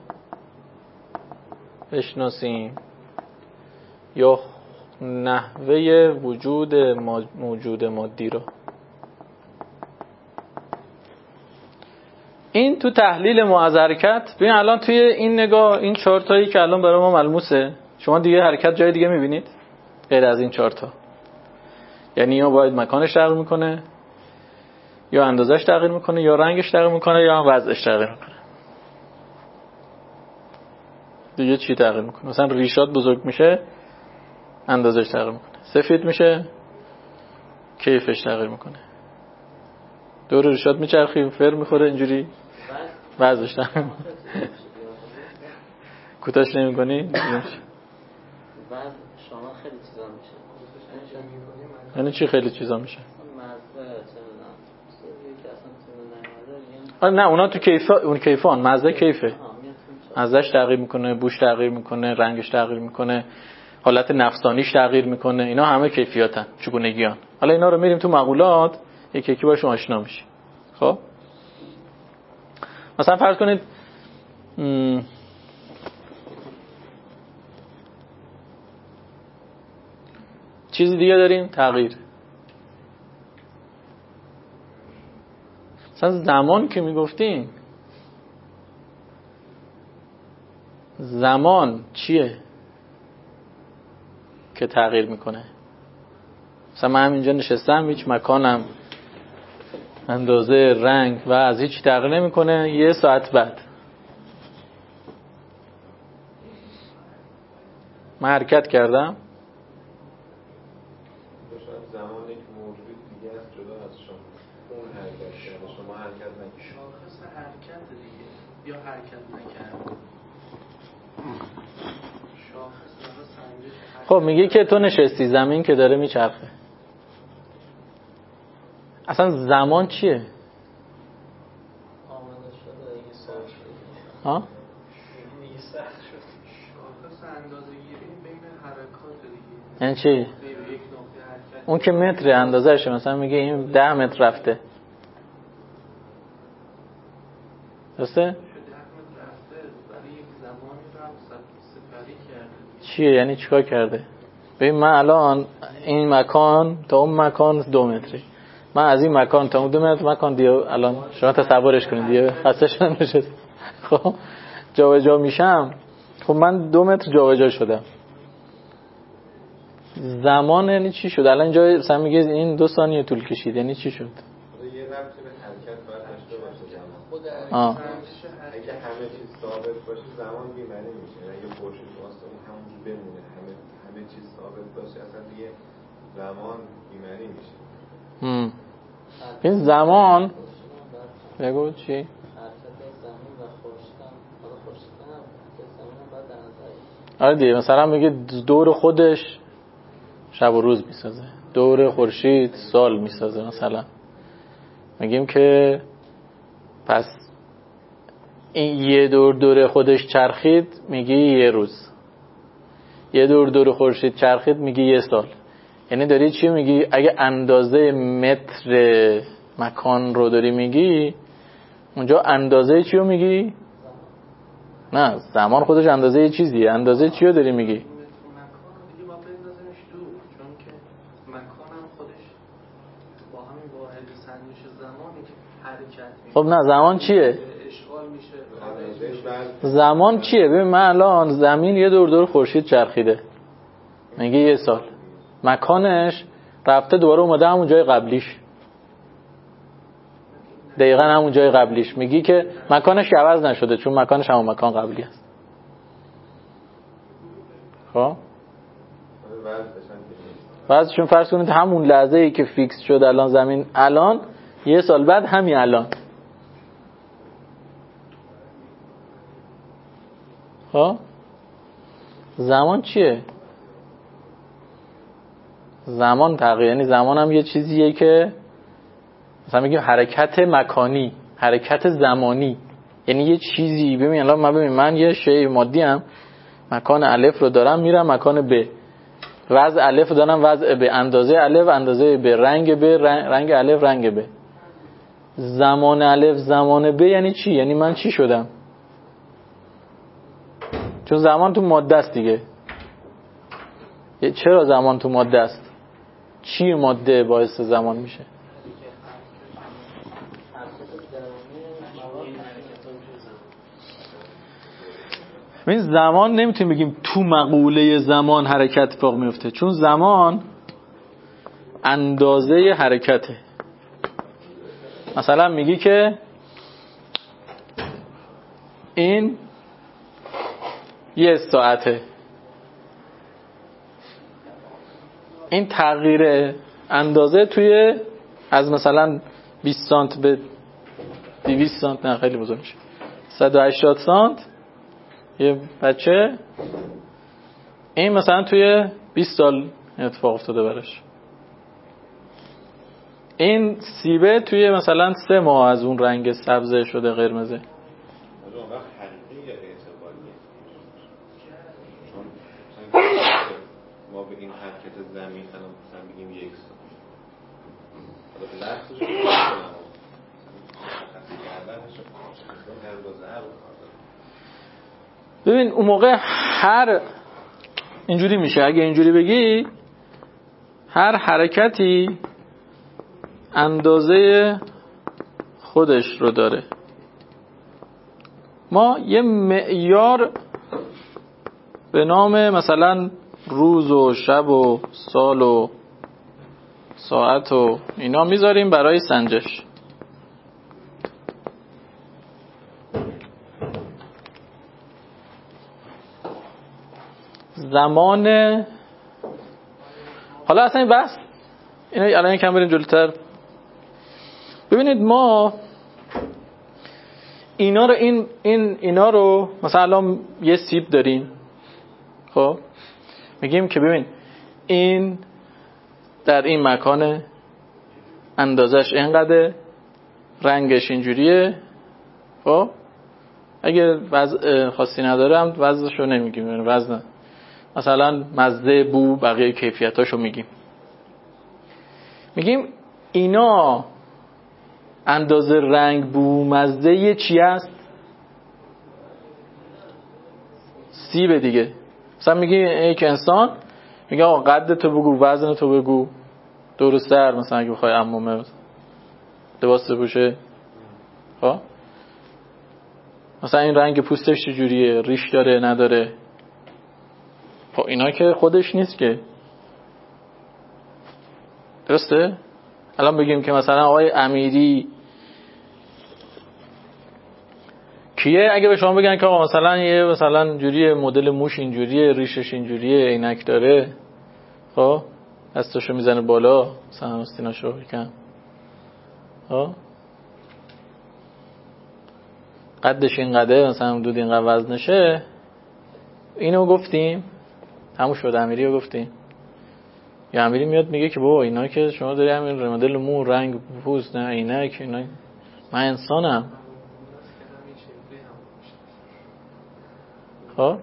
بشناسیم یا نحوه وجود موجود مادی را. این تو تحلیل ما از حرکت، ببین الان توی این نگاه این چارتایی که الان برای ما ملموسه، شما دیگه حرکت جای دیگه میبینید غیر از این چارتا؟ یعنی یا باید مکانش تغییر میکنه، یا اندازش تغییر میکنه، یا رنگش تغییر میکنه، یا وضعش تغییر میکنه. دیگه چی تغییر میکنه؟ مثلا ریشات بزرگ میشه، اندازش تغییر میکنه. سفید میشه، کیفش تغییر میکنه. دور ریشات میچرخی، فر میخوره، اینجوری وضعش تغییر میکنه. کوتاش نمیکنی؟
وضع شما خیلی چیزا میشه.
یعنی چی خیلی چیزا میشه؟ نه اونا تو اون کیفان، مزه کیفه، مزهش تغییر میکنه، بوش تغییر میکنه، رنگش تغییر میکنه، حالت نفسانیش تغییر میکنه، اینا همه کیفیاتن، چگونگیان. حالا اینا رو میریم تو مقولات یکی یکی باشون آشنا میشیم. خب مثلا فرض کنید چیزی دیگه داریم، تغییر. مثلا زمان که میگفتیم، زمان چیه که تغییر میکنه؟ مثلا من همینجا نشستم، هیچ مکانم، اندازه، رنگ و از هیچ تغییر نمیکنه. یه ساعت بعد من حرکت کردم،
زمان یک موجود دیگه است جدا از شما. اون حرکت کرده، شما حرکت نکردید.
شاخص حرکت دیگه یا حرکت نکرد. شاخص سنجش.
خب میگه که تو نشستی، زمین که داره میچرخه. اصلا زمان چیه؟
آمده شده این ساعت شده.
ها؟
دیگه سخت شد. شاخص اندازه‌گیری بین حرکات دیگه.
یعنی چی؟
یک نقطه حرکت.
اون که متر اندازه‌شه، مثلا میگه این 10 متر رفته. درسته؟
10 متر رفته، برای یک زمانی رفت سپری کرده.
چیه؟ یعنی چیکار کرده؟ ببین من الان این مکان تا اون مکان 2 متری، من از این مکان تا اون 2 متر مکان دیگه الان شما تصورش کنید دیگه خستش نمیشه. خب جابجا میشم، خب من 2 متر جابجا شدم. زمان یعنی چی شد؟ الان اینجا مثلا میگه این 2 ثانیه طول کشید، یعنی چی شد؟
یه ربطی به حرکت باید داشته باشه زمان.
خود
اگه همه چیز ثابت باشه زمان بی‌معنی میشه. اگه خورشید واسه اون همونجوری بمونه، همه چیز ثابت باشه، اصلا دیگه زمان بی‌معنی میشه.
این زمان بگو چی؟
حرکت زمین و خورشید هم، حالا خورشید هم حرکت زمین هم باید در نظر.
آره دیگه، مثلا میگه دور خودش شب و روز میسازه، دور خورشید سال میسازه. مثلا میگیم که پس این یه دور خودش چرخید میگی یه روز، یه دور خورشید چرخید میگی یه سال. یعنی داری چی میگی؟ اگه اندازه متر مکان رو داری میگی، اونجا اندازه چی رو میگی؟ نه، زمان خودش اندازه یه چیزیه. اندازه چی رو داری میگی؟
مکان دیگه با بندازنش دور، چون که مکان هم خودش با همین واحد سنجش زمانی که حرکت میشه.
خب نه، زمان چیه؟
اشغال میشه.
زمان چیه؟ ببین من الان زمین یه دور خورشید چرخیده میگه یه سال، مکانش رفته دوباره اومده همون جای قبلیش، دقیقاً همون جای قبلیش، میگی که مکانش عوض نشده چون مکانش همون مکان قبلی است. خب چون فرض کنید همون لحظه ای که فیکس شد الان زمین، الان یه سال بعد همین الان. خب زمان چیه؟ زمان تغییر، یعنی زمان هم یه چیزیه که مثلا میگیم حرکت مکانی، حرکت زمانی، یعنی یه چیزی. ببین الان من یه شی مادی ام، مکان الف رو دارم میرم مکان ب، وضع الف رو دارم وضع ب، اندازه الف اندازه ب، رنگ ب رنگ الف رنگ ب. زمان الف زمان ب یعنی چی؟ یعنی من چی شدم؟ چون زمان تو ماده است دیگه. چرا زمان تو ماده است؟ چی ماده باعث زمان میشه؟ این زمان نمیتونیم بگیم تو مقوله زمان حرکت اتفاق میفته، چون زمان اندازه حرکته. مثلا میگی که این یه ساعته، این تغییر اندازه توی از مثلا 20 سانت به 200 سانت، نه خیلی بزرگ میشه، 180 سانت یه بچه، این مثلا توی 20 سال اتفاق افتاده براش. این سیبه توی مثلا 3 ماه از اون رنگ سبز شده قرمزه.
اون وقت حقیقی یا اعتباریه؟ چون ما به این حرکت زمین الان مثلا بگیم یک سال حالا لحظش رو کنم خاصی کردنش اندازه هر
ببین اون موقع هر اینجوری میشه، اگه اینجوری بگی هر حرکتی اندازه خودش رو داره. ما یه معیار به نام مثلا روز و شب و سال و ساعت و اینا میذاریم برای سنجش. زمان حالا اصلا این بحث اینا الان یکم بریم جلوتر. ببینید ما اینا رو مثلا الان یه سیب داریم، خب میگیم که ببین این در این مکانه، اندازش اینقدر، رنگش اینجوریه. خب اگه وزن خاصی نداره هم وزنشو نمیگیم، یعنی وزن مثلا مزه، بو، بقیه کیفیتاشو میگیم اینا اندازه رنگ، بو، مزه چی است؟ سیب دیگه. مثلا میگی یک انسان، میگه آقا قد تو بگو، وزن تو بگو، دور و سر، مثلا اگه بخوای عمومه لباس بپوشه، خب مثلا این رنگ پوستش چجوریه، ریش داره نداره. خب اینا که خودش نیست که، درسته؟ الان بگیم که مثلا آقای امیری کیه، اگه به شما بگن که آقا مثلا یه مثلا جوریه، مدل موش اینجوریه، ریشش اینجوریه، عینک داره، خب دستاشو میزنه بالا، مثلا استیناشو بکن، خب قدش اینقدره، مثلا حدود اینقدر وزنشه، اینو گفتیم همون شد، امیری رو گفتیم. یا امیری میاد میگه که بابا اینا که شما داری همین مدل مو، رنگ پوست، نه عینک، اینا من انسانم. خب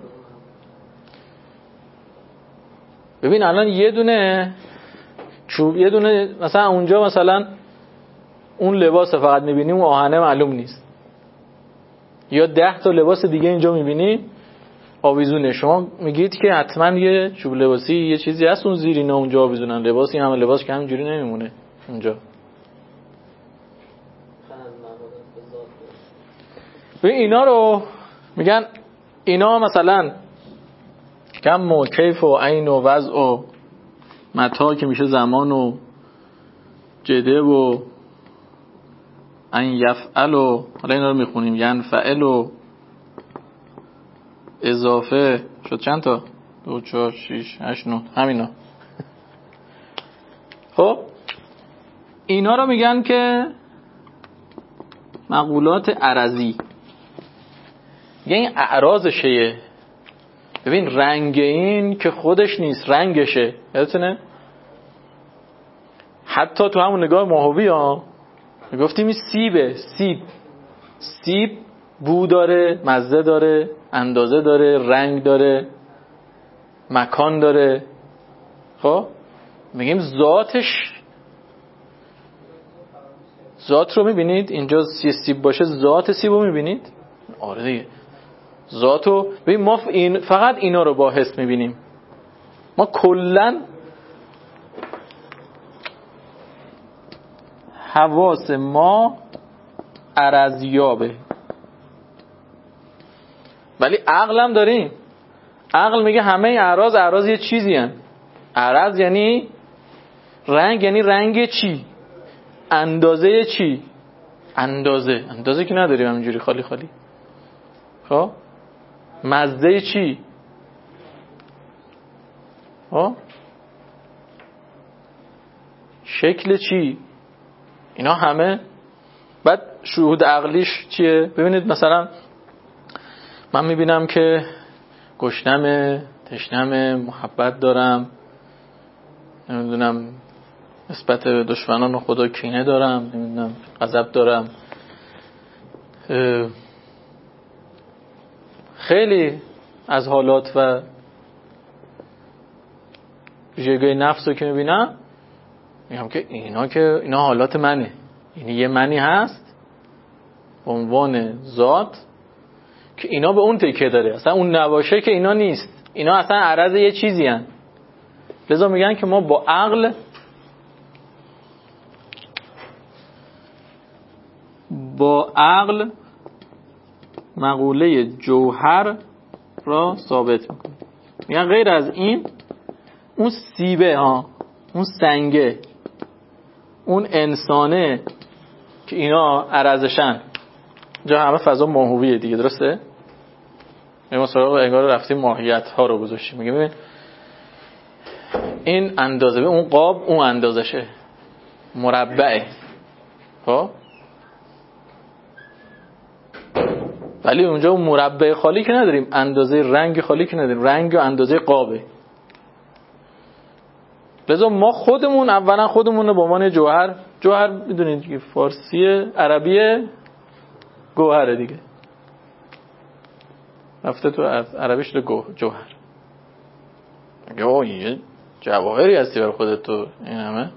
ببین الان یه دونه چوب، یه دونه مثلا اونجا مثلا اون لباس فقط میبینی، اون آهنه معلوم نیست، یا 10 تا لباس دیگه اینجا میبینی آویزونه. شما میگید که حتما یه چوب لباسی یه چیزی هست اون زیر اینا اونجا آویزونن، لباسی همه لباس که همینجوری نمیمونه اونجا. ببین اینا رو میگن، اینا مثلا کم و کیف و عین و وضع و متا که میشه زمان و جده و این یفعل و حالا اینا رو میخونیم، ینفعل و اضافه شد چند تا؟ 2 4 6 8 9 همینا. خب اینا رو میگن که مقولات عرضی. یعنی این اعراضشه. ببین رنگ این که خودش نیست، رنگشه، یادتونه؟ حتی تو همون نگاه ماهوی ها میگفتیم این سیبه، سیب بو داره، مزه داره، اندازه داره، رنگ داره، مکان داره. خب میگیم ذات رو میبینید اینجا سیب باشه، ذات سیب رو میبینید؟ آره دیگه، ذاتو ببین. ما فقط اینا رو با حس میبینیم. ما کلن حواس ما عرضیابه، ولی عقل هم داریم. عقل میگه همه اعراض یه چیزی هن. عرض یعنی رنگ، یعنی رنگ چی؟ اندازه چی؟ اندازه که نداریم همینجوری خالی خالی. خب مزه چی؟ خب شکل چی؟ اینا همه. بعد شهود عقلیش چیه؟ ببینید مثلا من میبینم که گشنمه، تشنمه، محبت دارم، نمیدونم نسبت به دشمنان خدا کینه دارم، نمیدونم غضب دارم، خیلی از حالات و ویژگی نفس رو که میبینم میگم که اینا حالات منه. یعنی یه منی هست به عنوان ذات که اینا به اون تکیه داره، اصلا اون نباشه که اینا نیست، اینا اصلا عرض یه چیزی هن. لذا میگن که ما با عقل مقوله جوهر را ثابت میکنیم. میگن غیر از این اون سیبه اون سنگه، اون انسانه که اینا عرضشن، جا همه فضا ماهویه دیگه، درسته؟ ما سراغ انگار رفتیم ماهیت ها رو گذاشتیم. میگه ببین این اندازه به اون قاب اون اندازشه مربعه، خب ولی اونجا اون مربع خالی که نداریم، اندازه رنگ خالی که نداریم، رنگ و اندازه قابه. لذا ما اولا خودمون رو به عنوان جوهر میدونید که فارسی عربی گوهره دیگه، رفته تو عربیش رو جوهر. یه جواهری هستی برای خودت تو، این همه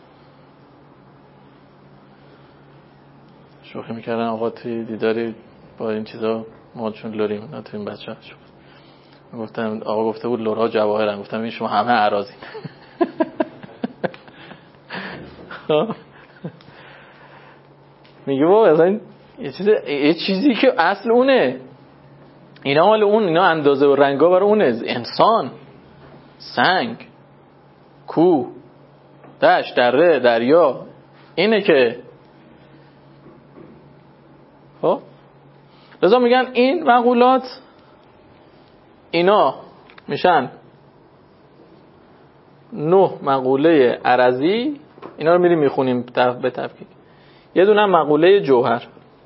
شوخی میکردن آقا توی دیداری با این چیزا ما چون لوریم نه تو این بچه شد. گفتم آقا گفته بود لورها جواهرن، گفتم این شما همه اراضین. میگه بابا اصلا یه چیزی که اصل اونه، اینا مال اون، اینا اندازه و رنگا برای اونه. انسان، سنگ، کوه، دشت، دره، دریا، اینه که خب لذا میگن این مقولات اینا میشن 9 مقوله عرضی. اینا رو میریم میخونیم به تفکیک. یه دونه مقوله جوهر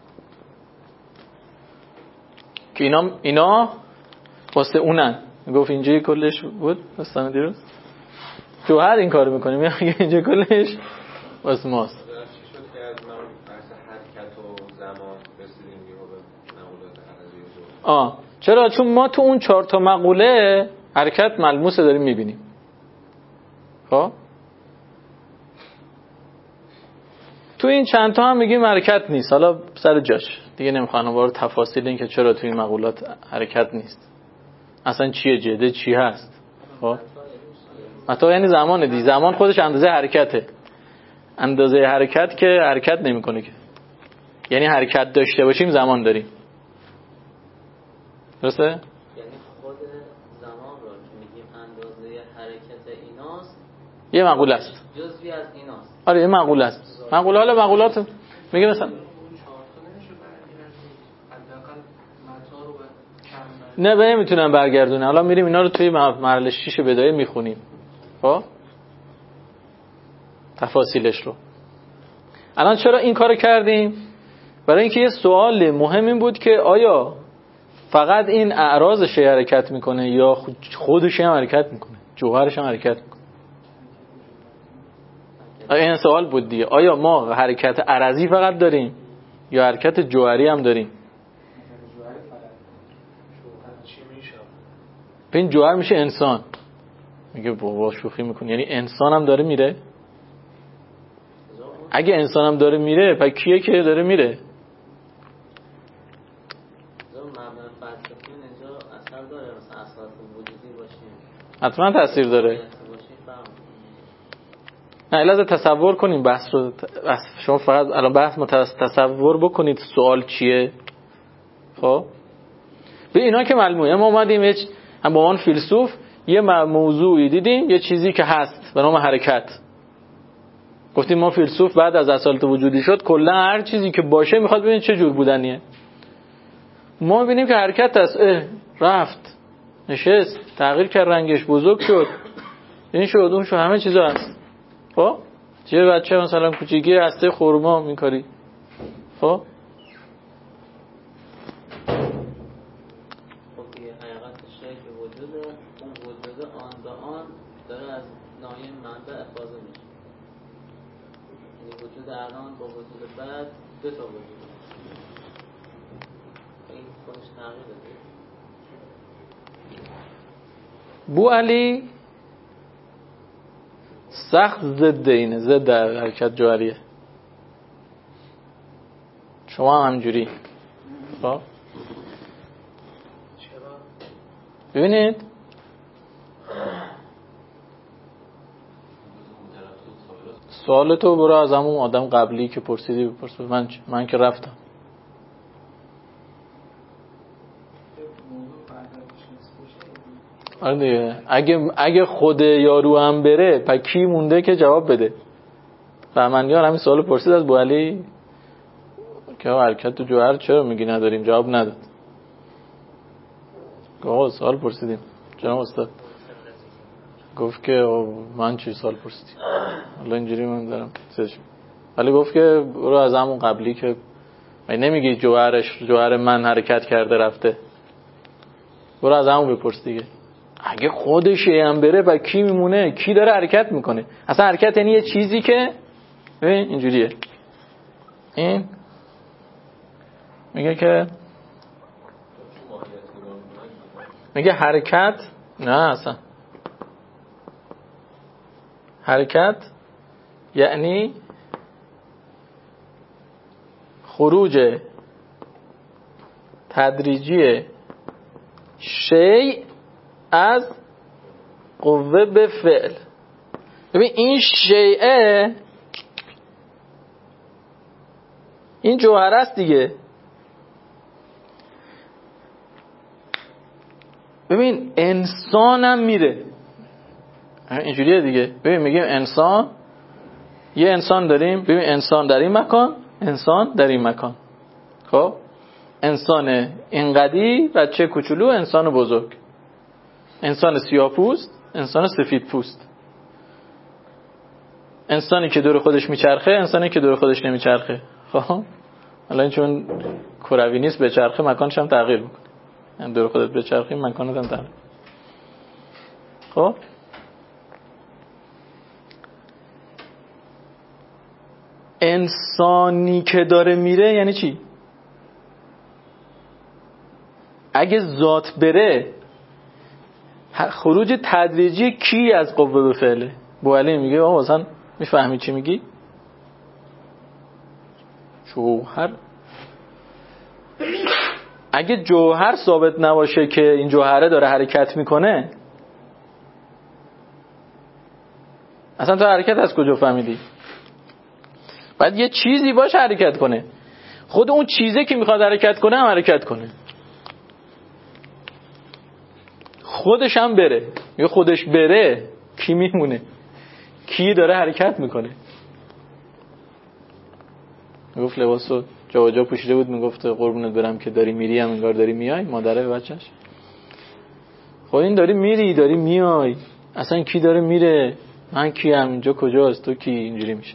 که اینا واسه اونن. گفت اینجا کلش بود داستان دیروز جوهر این کارو میکنه، میگه اینجا کلش واسه ماست. چرا؟ چون ما تو اون 4 تا مقوله حرکت ملموسه داریم میبینیم. خب تو این چند تا هم میگیم حرکت نیست، حالا سر جاش دیگه نمیخوام وارد تفاصیل این که چرا تو این مقولات حرکت نیست، اصلا چیه جده چی هست. خب متا یعنی زمانه دی، زمان خودش اندازه حرکته، اندازه حرکت که حرکت نمیکنه که، یعنی حرکت داشته باشیم زمان داریم، درسته؟
یعنی خود زمان رو که میگیم اندازه حرکت ایناست
یه مقوله است،
جزئی از ایناست.
آره یه مقوله است. مقوله حالا مقولات میگه مثلا نه به نمیتونم برگردونه. حالا میریم اینا رو توی مرحله 6 بدایه میخونیم. خب تفاصیلش رو. الان چرا این کارو کردیم؟ برای اینکه یه سوال مهم این بود که آیا فقط این اعراضش حرکت میکنه یا خودش هم حرکت میکنه، جوهرش هم حرکت میکنه. این سوال بود دیگه، آیا ما حرکت عرضی فقط داریم یا حرکت جوهری هم داریم؟ این جوهر میشه انسان. میگه بابا شوخی میکنی، یعنی انسان هم داره میره؟ اگه انسان هم داره میره پس کیه که داره میره؟ حتما تاثیر داره. نه لازم تصور کنیم بحث رو. شما فقط الان بحث تصور بکنید سوال چیه. خب به اینا که معلومه ما اومدیم هم با من فیلسوف یه موضوعی دیدیم، یه چیزی که هست به نام حرکت. گفتیم ما فیلسوف بعد از اصالت وجودی شد کلا هر چیزی که باشه میخواد ببینید چه جور بودنیه. ما میبینیم که حرکت هست، رفت نشست تغییر کرد، رنگش بزرگ شد، این شد اون شد، همه چیزا هست. خب چه بچه مثلا کوچیکی هسته خرما میکاری. خب
که وجود اون وجود آن به آن داره از ناحیه منبع افاضه میشه. وجود الان با وجود بعد دو تا وجود این خودش تغییر داده.
بو علی سخت ضد اینه، ضد حرکت جوهریه. شما هم همجوری. خب ببینید سوال تو برو از همون آدم قبلی که پرسیدی بپرس. من که رفتم. آره دیگه. اگه خود یارو هم بره پس کی مونده که جواب بده؟ فهمندیار همین سوالو پرسید از بوعلی که حرکت تو جوهر چرا میگی نداریم، جواب نداد. آقا سوال پرسیدیم جناب استاد گفت که من چی سوال پرسیدیم حالا اینجوری من دارم ولی گفت که برو از همون قبلی که نمیگی جوهر من حرکت کرده رفته، برو از همون بپرس دیگه. اگه خودش هم بره با کی میمونه؟ کی داره حرکت میکنه؟ اصلا حرکت یعنی یه چیزی که اینجوریه. این میگه حرکت نه، اصلا حرکت یعنی خروج تدریجی شیء از قوه به فعل. ببین این شیء این جوهر است دیگه. ببین انسانم میره اینجوریه دیگه. ببین میگیم انسان، یه انسان داریم. ببین انسان در این مکان، انسان در این مکان. خب انسان اینقدی، بچه کوچولو، انسان بزرگ، انسان سیاه‌پوست، انسان سفیدپوست، انسانی که دور خودش میچرخه، انسانی که دور خودش نمیچرخه. خب الان چون کروی نیست به چرخه، مکانش هم تغییر میکنه. یعنی دور خودت بچرخی مکانت هم تغییر. خب انسانی که داره میره یعنی چی؟ اگه ذات بره خروج تدریجی کی از قوه به فعله؟ بوعلی میگه آقا اصلا میفهمی چی میگی؟ جوهر اگه جوهر ثابت نباشه که این جوهره داره حرکت میکنه، اصلا تو حرکت از کجا فهمیدی؟ باید یه چیزی باشه حرکت کنه. خود اون چیزی که میخواد حرکت کنه هم حرکت کنه، خودش هم بره. یا خودش بره کی میمونه؟ کی داره حرکت میکنه؟ میگفت لباسو جا جا پوشیده بود، میگفت قربونت برم که داری میری هم انگار داری میای، مادره به بچهش. خب این داری میری داری میای، اصلا کی داره میره؟ من کیم؟ اینجا کجاست؟ تو کی؟ اینجوری میشه.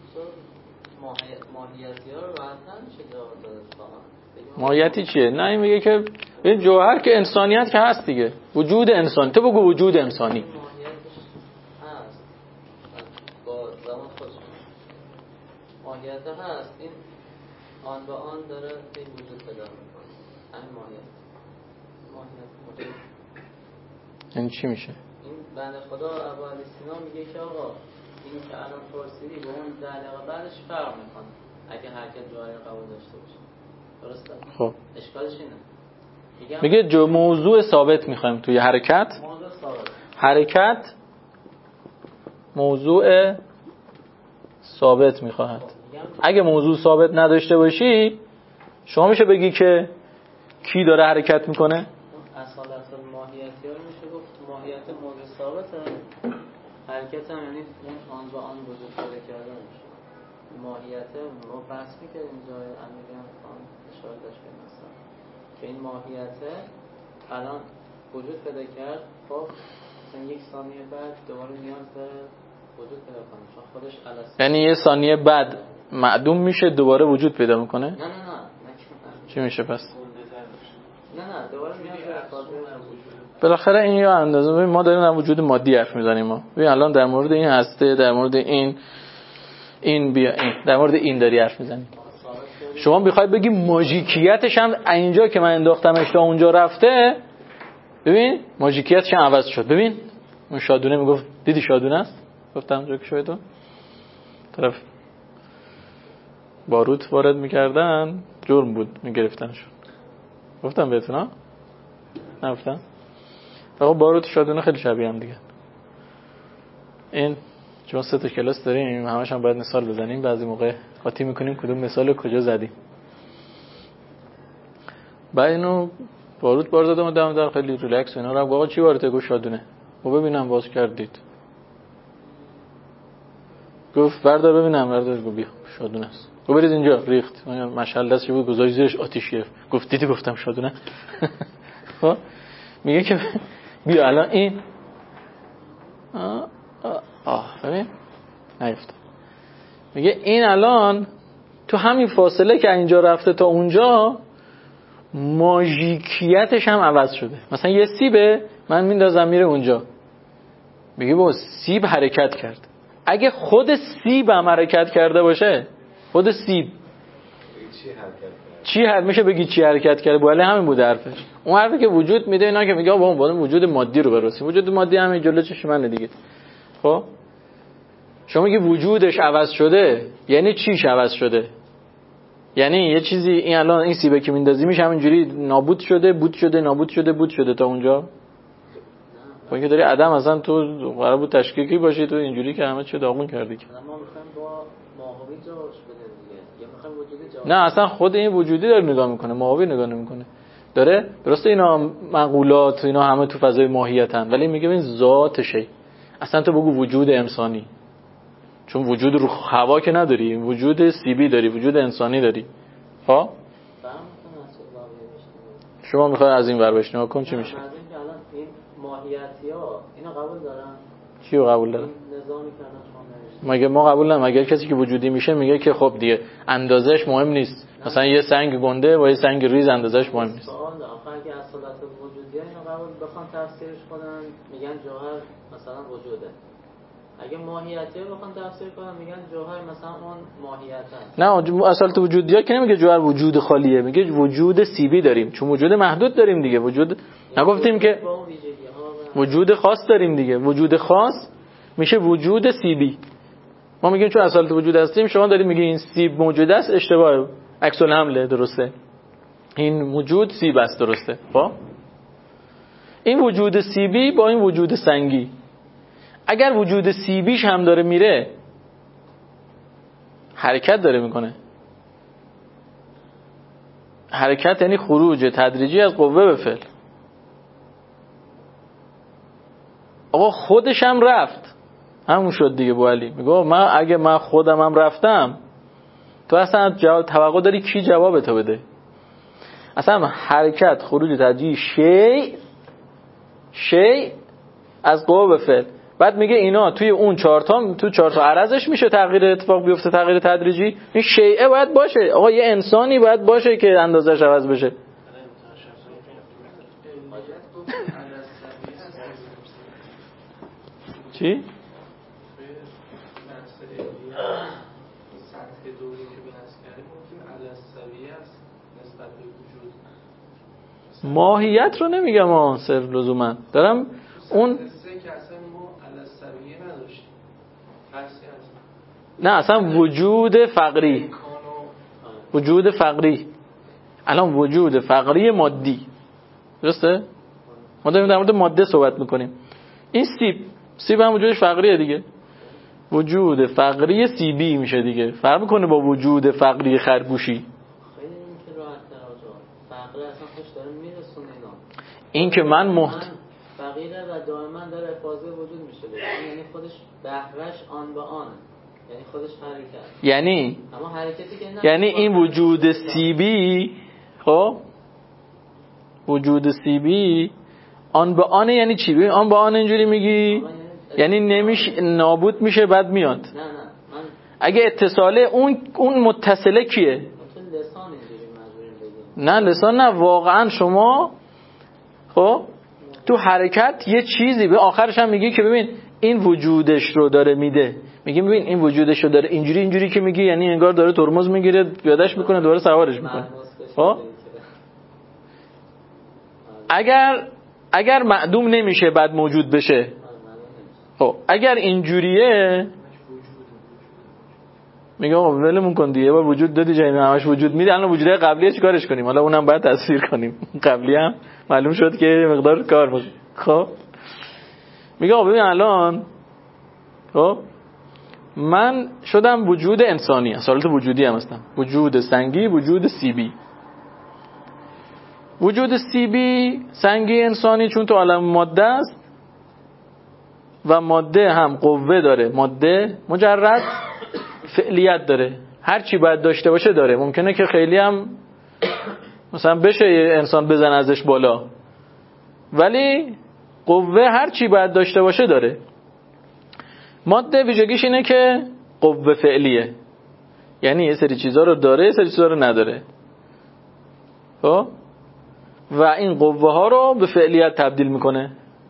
ماهیتی چیه؟ نه این میگه که این جوهر که انسانیت که هست دیگه، وجود انسانی. تو بگو وجود انسانی.
ماهیتش هست با زمان خودش ماهیت هست. این آن به آن داره این وجود پیدا میکنه. همین ماهیت
این چی میشه؟
این بنده خدا ابو علی سینا میگه که آقا این که الان پرسیدی با اون دلیل بعدش فرق میکنه اگه حرکت جوهری قبول داشته باشه. درسته؟
خب
اشکالش اینه
میگه موضوع ثابت میخوایم توی حرکت.
موضوع ثابت.
حرکت موضوع ثابت میخواهد. اگه موضوع ثابت نداشته باشی شما میشه بگی که کی داره حرکت میکنه؟
اصالت ماهیتی ها میشه گفت ماهیت موضوع ثابته، حرکت هم یعنی اون آن با آن وجود پیدا کردن میشه. ماهیت رو بحث میکردیم جای امیریم اشاره داشت مثلا که این ماهیت الان وجود پیدا کرد، خب مثلا یک ثانیه بعد دوباره نیاز داره وجود پیدا کنه چون خودش الاسه.
یعنی یه ثانیه بعد معدوم میشه دوباره وجود پیدا میکنه؟
نه
چی میشه پس؟
نه دوباره نیاز داره
بالاخره این یا اندازه. ببین ما داریم در وجود مادی حرف میزنیم. ما ببین الان در مورد این هسته، در مورد این این بیا این در مورد این داری حرف میزنی. شما میخوای بگی ماژیکیتش هم اینجا که من انداختمش تا اونجا رفته، ببین ماژیکیتش هم عوض شد. ببین اون شادونه میگفت دیدی شادونه است، گفتم اونجا که شویدون طرف باروت وارد میکردن جرم بود میگرفتنشون. گفتم بهتون ها؟ نگفتم؟ فقط باروت شادونه خیلی شبیه هم دیگه. این چون 3 تا کلاس داریم همش هم باید مثال بزنیم، بعضی موقع قاطی میکنیم کدوم مثال کجا زدیم. بعد اینو باروت بار زدم و دم در خیلی ریلکس و اینا رو آقا چی وارد گفت شادونه. و ببینم باز کردید. گفت بردار ببینم، بردار گفت بیا شادونه است. گفت برید اینجا ریخت. مشعل دستش بود گذاشت زیرش آتیش گرفت. گفت دیدی گفتم شادونه. خب میگه که بیا الان این ببین نیفت. میگه این الان تو همین فاصله که اینجا رفته تا اونجا ماژیکیتش هم عوض شده. مثلا یه سیبه من میندازم میره اونجا، میگه با سیب حرکت کرد. اگه خود سیب هم حرکت کرده باشه، خود سیب چی حرکت میشه بگی چی حرکت کرده؟ بله همین بود حرفش. اون حرفی که وجود میده اینا که میگه با وجود مادی رو برسیم. وجود مادی همین جلو چشم منه دیگه. خب شما میگی وجودش عوض شده، یعنی چیش عوض شده؟ یعنی یه چیزی این الان این سیبه که میندازیمش همینجوری نابود شده، بود شده، نابود شده، بود شده تا اونجا. خب اینکه داری عدم اصلا تو قرار بود تشکیکی باشی، تو اینجوری که همه چی داغون کردی که.
ما میخوایم با ماهوی جاش بده دیگه. یا میخوایم وجودی جاش.
نه اصلا خود این وجودی داره نگاه میکنه، ماهوی نگاه نمیکنه. داره درسته اینا مقولات اینا همه تو فضای ماهیتن، ولی میگه این ذات شی. اصلا تو بگو وجود انسانی، چون وجود رو هوا که نداری، وجود سیبی داری، وجود انسانی داری. ها شما میخوای از این ور بشنو کن چی میشه؟
الان این ماهیتی‌ها اینا قبول دارن؟
چیو قبول دارن؟
نظامی که شما
مگه ما قبول نداریم. مگه کسی که وجودی میشه میگه که خب دیگه اندازش مهم نیست، مثلا یه سنگ گنده با یه سنگ ریز اندازش مهم نیست.
سوال دارم اگه اصالت وجودی اینا قبول بخوان تفسیرش کنن میگن جوهر مثلا وجوده، اگه ماهیتی بخوان تفسیر کنن میگن جوهر مثلا اون ماهیته.
نه اصالت وجودی که نمیگه جوهر وجود خالیه، میگه وجود سیبی داریم، چون وجود محدود داریم دیگه. وجود نگفتیم که وجود خاص داریم دیگه. وجود خاص میشه وجود سیبی. ما میگیم چون اصالت وجود هستیم، شما دارید میگی این سیب موجود است، اشتباهه. عکس الحمله درسته، این وجود سیب است درسته. خب این وجود سیبی با این وجود سنگی، اگر وجود سیبیش هم داره میره حرکت داره میکنه. حرکت یعنی خروج تدریجی از قوه به فعل. آقا خودش هم رفت، همون شد دیگه. بو علی میگه اگه من خودم هم رفتم، تو اصلا توقع داری کی جواب تو بده؟ اصلا حرکت خروج تدریجی شی از قوه به فعل. بعد میگه اینا توی اون 4 تا عرضش میشه تغییر اتفاق بیفته، تغییر تدریجی. این شیء باید باشه. آقا یه انسانی باید باشه که اندازش عوض بشه. چی؟
سطح دوری که بحث کردیم ممکن علالسویه است نسبت به وجود.
ماهیت رو نمیگم صرف لزوما، دارم اون
که اصلا ما علالسویه نداشتیم.
نه اصلا وجود فقری، وجود فقری. الان وجود فقری مادی درسته؟ ما داریم در مورد ماده صحبت میکنیم. این سیب هم وجودش فقریه دیگه. وجود فقری سیبی میشه دیگه. فرق میکنه با وجود فقری خرگوشی.
خیلی این که راحت تر فقری اصلا خوش داره میرسونه اینا.
این که من
فقیره و دائما داره افاضه وجود میشه. یعنی خودش بهرش آن به آن، یعنی خودش حرکت.
یعنی
اما حرکتی که نه،
یعنی این وجود سیبی، خب وجود سیبی آن به آن یعنی چی؟ ببین آن به آن اینجوری میگی یعنی نمیشه، نابود میشه بعد میاد.
نه من
اگه اتصاله اون متصله کیه؟
لسان اینجوری مجبوریم بگیم.
نه لسان نه، واقعا شما خب تو حرکت یه چیزی به آخرش هم میگی که ببین این وجودش رو داره میده. میگیم ببین این وجودشو داره اینجوری که میگی، یعنی انگار داره ترمز میگیره پیادهش میکنه دوباره سوارش میکنه. خب اگر معدوم نمیشه بعد موجود بشه، خب اگر اینجوریه میگم آقا ولمون کن دیگه، با وجود دادی جایی همش وجود میده، الان وجودای قبلیه چیکارش کنیم؟ حالا اونم باید تصویر کنیم. قبلی هم معلوم شد که مقدار کار بود. خب میگم آقا ببین الان خب من شدم وجود انسانی، اصالت وجودی هم هستم، وجود سنگی، وجود سیبی. وجود سیبی سنگی انسانی چون تو عالم ماده است و ماده هم قوه داره، ماده مجرد فعلیت داره، هر چی باید داشته باشه داره. ممکنه که خیلی هم مثلا بشه انسان بزن ازش بالا، ولی قوه هر چی باید داشته باشه داره. ماده ویژگیش اینه که قوه فعلیه، یعنی یه سری چیزا رو داره یه سری چیزا رو نداره. خب و این قوه ها رو به فعلیت تبدیل میکنه.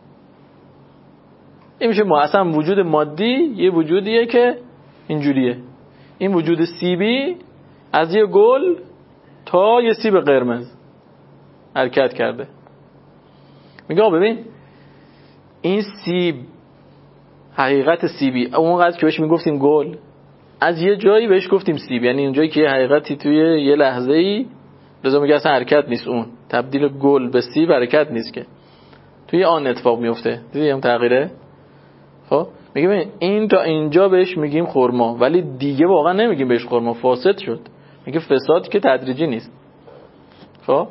این میشه ما اصلا وجود مادی یه وجودیه که اینجوریه. این وجود سیبی از یه گل تا یه سیب قرمز حرکت کرده. میگه ببین این سیب، حقیقت سیبی اونقدر که بهش میگفتیم گل، از یه جایی بهش گفتیم سیب، یعنی اونجایی که حقیقتی توی یه لحظه‌ای لازم میگه اصلا حرکت نیست، اون تبدیل گل به سیب حرکت نیست که توی آن اتفاق میفته. دیدیم تغییره. خب میگیم این تا اینجا بهش میگیم خرما، ولی دیگه واقعا نمیگیم بهش خرما، فاسد شد. میگه فساد که تدریجی نیست. خب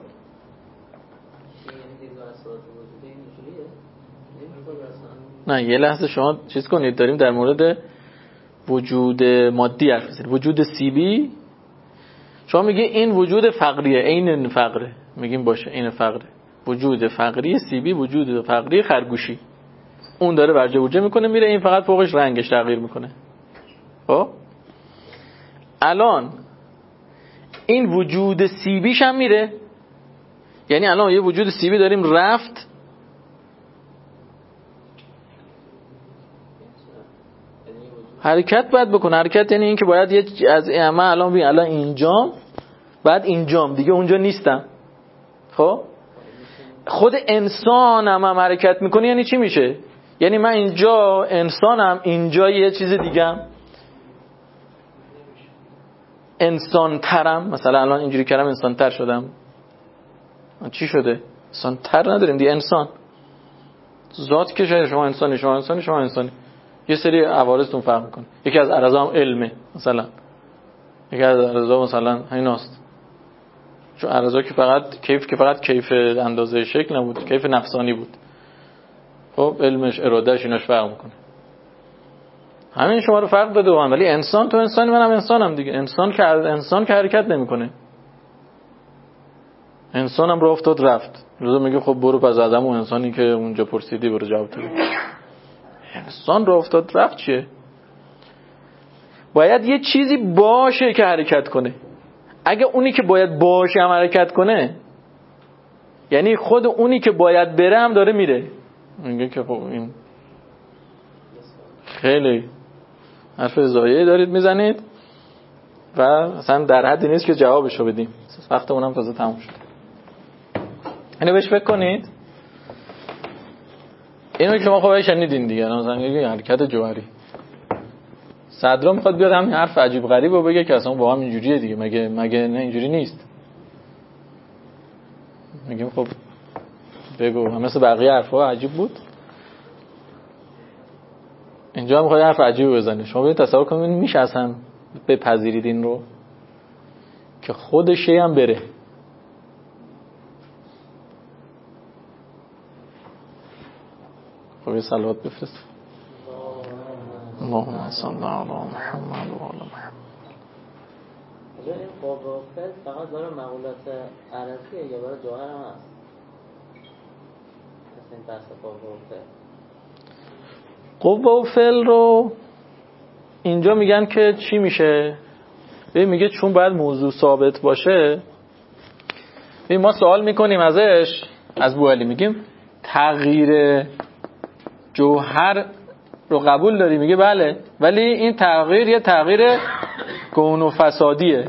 نه یه لحظه شما چیز کنید، داریم در مورد وجود مادی حرف میزنیم. وجود سیبی شما میگه این وجود فقریه، این فقره، میگیم باشه این فقره. وجود فقری سیبی، وجود فقری خرگوشی، اون داره برجه بوجه میکنه میره، این فقط فوقش رنگش تغییر میکنه. خب الان این وجود سیبیش هم میره، یعنی الان یه وجود سیبی داریم رفت، حرکت باید بکنه. حرکت یعنی این که باید یه از من الان ببین الان اینجام بعد اینجام دیگه اونجا نیستم. خب خود انسانم هم حرکت میکنه، یعنی چی میشه؟ یعنی من اینجا انسانم، اینجا یه چیز دیگه انسان ترم، مثلا الان اینجوری کردم انسان تر شدم. چی شده؟ انسان تر نداریم دیگه، انسان ذات که شما انسانی، شما انسانی، شما انسانی، یه سری عوارضتون فرق میکنه. یکی از اعضا هم علمه، مثلا یکی از اعضا مثلا ایناست، چون اعضا که فقط کیف اندازه شکل نبود، کیف نفسانی بود. خب علمش ارادهش ایناش فرق میکنه. همین شما رو فرق داده وان، ولی انسان تو انسانی، منم انسانم دیگه. انسان که حرکت نمیکنه، انسانم رو افتاد رفت. لازم میگه خب برو پس آدم و انسانی که اونجا پرسیدی برو جواب بده. انسان رو افتاد رفت چیه؟ باید یه چیزی باشه که حرکت کنه. اگه اونی که باید باشه هم حرکت کنه، یعنی خود اونی که باید بره هم داره میره. میگه که خب این خیلی حرف زایه دارید میزنید و اصلا در حدی نیست که جوابشو بدیم. وقت اونم تازه تموم شد. اینو بهش فکر کنید. اینو که شما خواهی شنیدین دیگه، مثلا یه حرکت جوهری. صدرا میخواد بیاد همین حرف عجیب غریب رو بگه که اصلا با هم اینجوریه دیگه. مگه نه اینجوری نیست؟ میگیم خب بگو، مثل بقیه حرفا عجیب بود، اینجا هم میخواد حرف عجیب بزنه. شما ببین تصور کنید میشه اصلا بپذیرید این رو که خودشه هم بره. خب یه صلوات بفرست. اللهم صل علی محمد و آل محمد.
این قوه فقط برای مقولات عربیه یا برای جوهر هم هست؟ مثل این بحث
قوه و فعل رو اینجا میگن که چی میشه؟ میگه چون باید موضوع ثابت باشه. ما سوال میکنیم ازش، از بوعلی میگیم تغییر جوهر رو قبول داری؟ میگه بله، ولی این تغییر یه تغییر کون و فسادیه،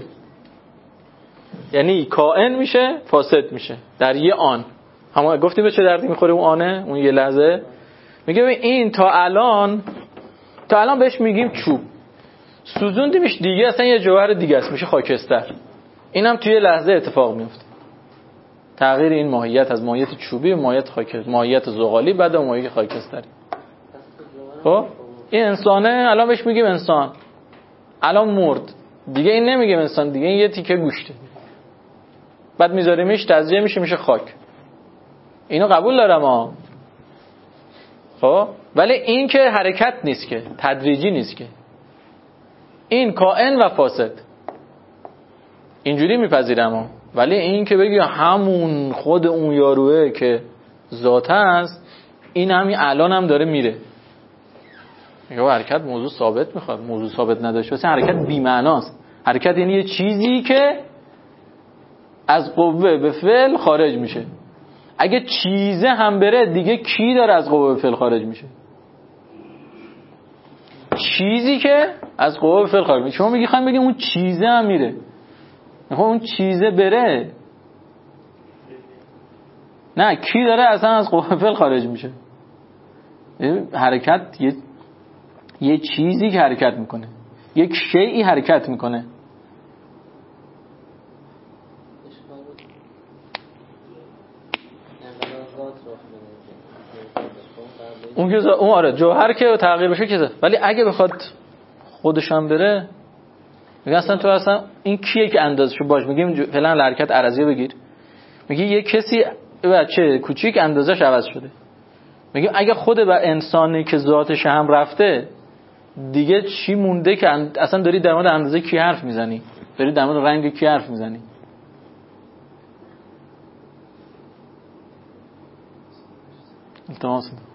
یعنی کائن میشه فاسد میشه در یه آن. اما گفتیم به چه دردی میخوره اون آنه، اون یه لحظه. میگه این تا الان بهش میگیم چوب، سوزوندیمش دیگه اصلا یه جوهر دیگه است، میشه خاکستر. اینم توی لحظه اتفاق میفته، تغییر این ماهیت از ماهیت چوبی به ماهیت خاکستر، ماهیت زغالی، بعد ماهیت خاکستری. خب این انسانه، الان بهش میگیم انسان، الان مرد دیگه، این نمیگیم انسان دیگه، این یه تیکه گوشته، بعد میذاریمش تزریه میشه خاک. اینو قبول دارم ها. خب ولی این که حرکت نیست، که تدریجی نیست، که این کائن و فاسد اینجوری میپذیرم ها. ولی این که بگی همون خود اون یاروه که ذاته است، این همین الان هم داره میره. یا حرکت موضوع ثابت میخواد، موضوع ثابت نداشته باشه حرکت بی معناست. حرکت یعنی یه چیزی که از قوه به فعل خارج میشه. اگه چیزه هم بره دیگه کی داره از قوه به فعل خارج میشه؟ چیزی که از قوه به فعل خارج میشه. شما میگی خواهیم بگیم اون چیزه هم میره، میخوام اون چیزه بره، نه کی داره اصلا از قوه به فعل خارج میشه؟ حرکت یه چیزی که حرکت میکنه، یک شیئی حرکت میکنه. اون آره جوهر که تغییر بشه که، ولی اگه بخواد خودش هم بره، میگه اصلا تو اصلا این کیه که اندازشو باش، میگیم فعلا حرکت عرضی بگیر، میگه یه کسی بچه کوچیک اندازش عوض شده. میگیم اگه خود با انسانی که ذاتش هم رفته دیگه چی مونده که اصلا داری در مورد اندازه کی حرف میزنی؟ داری در مورد رنگ کی حرف میزنی؟ التماس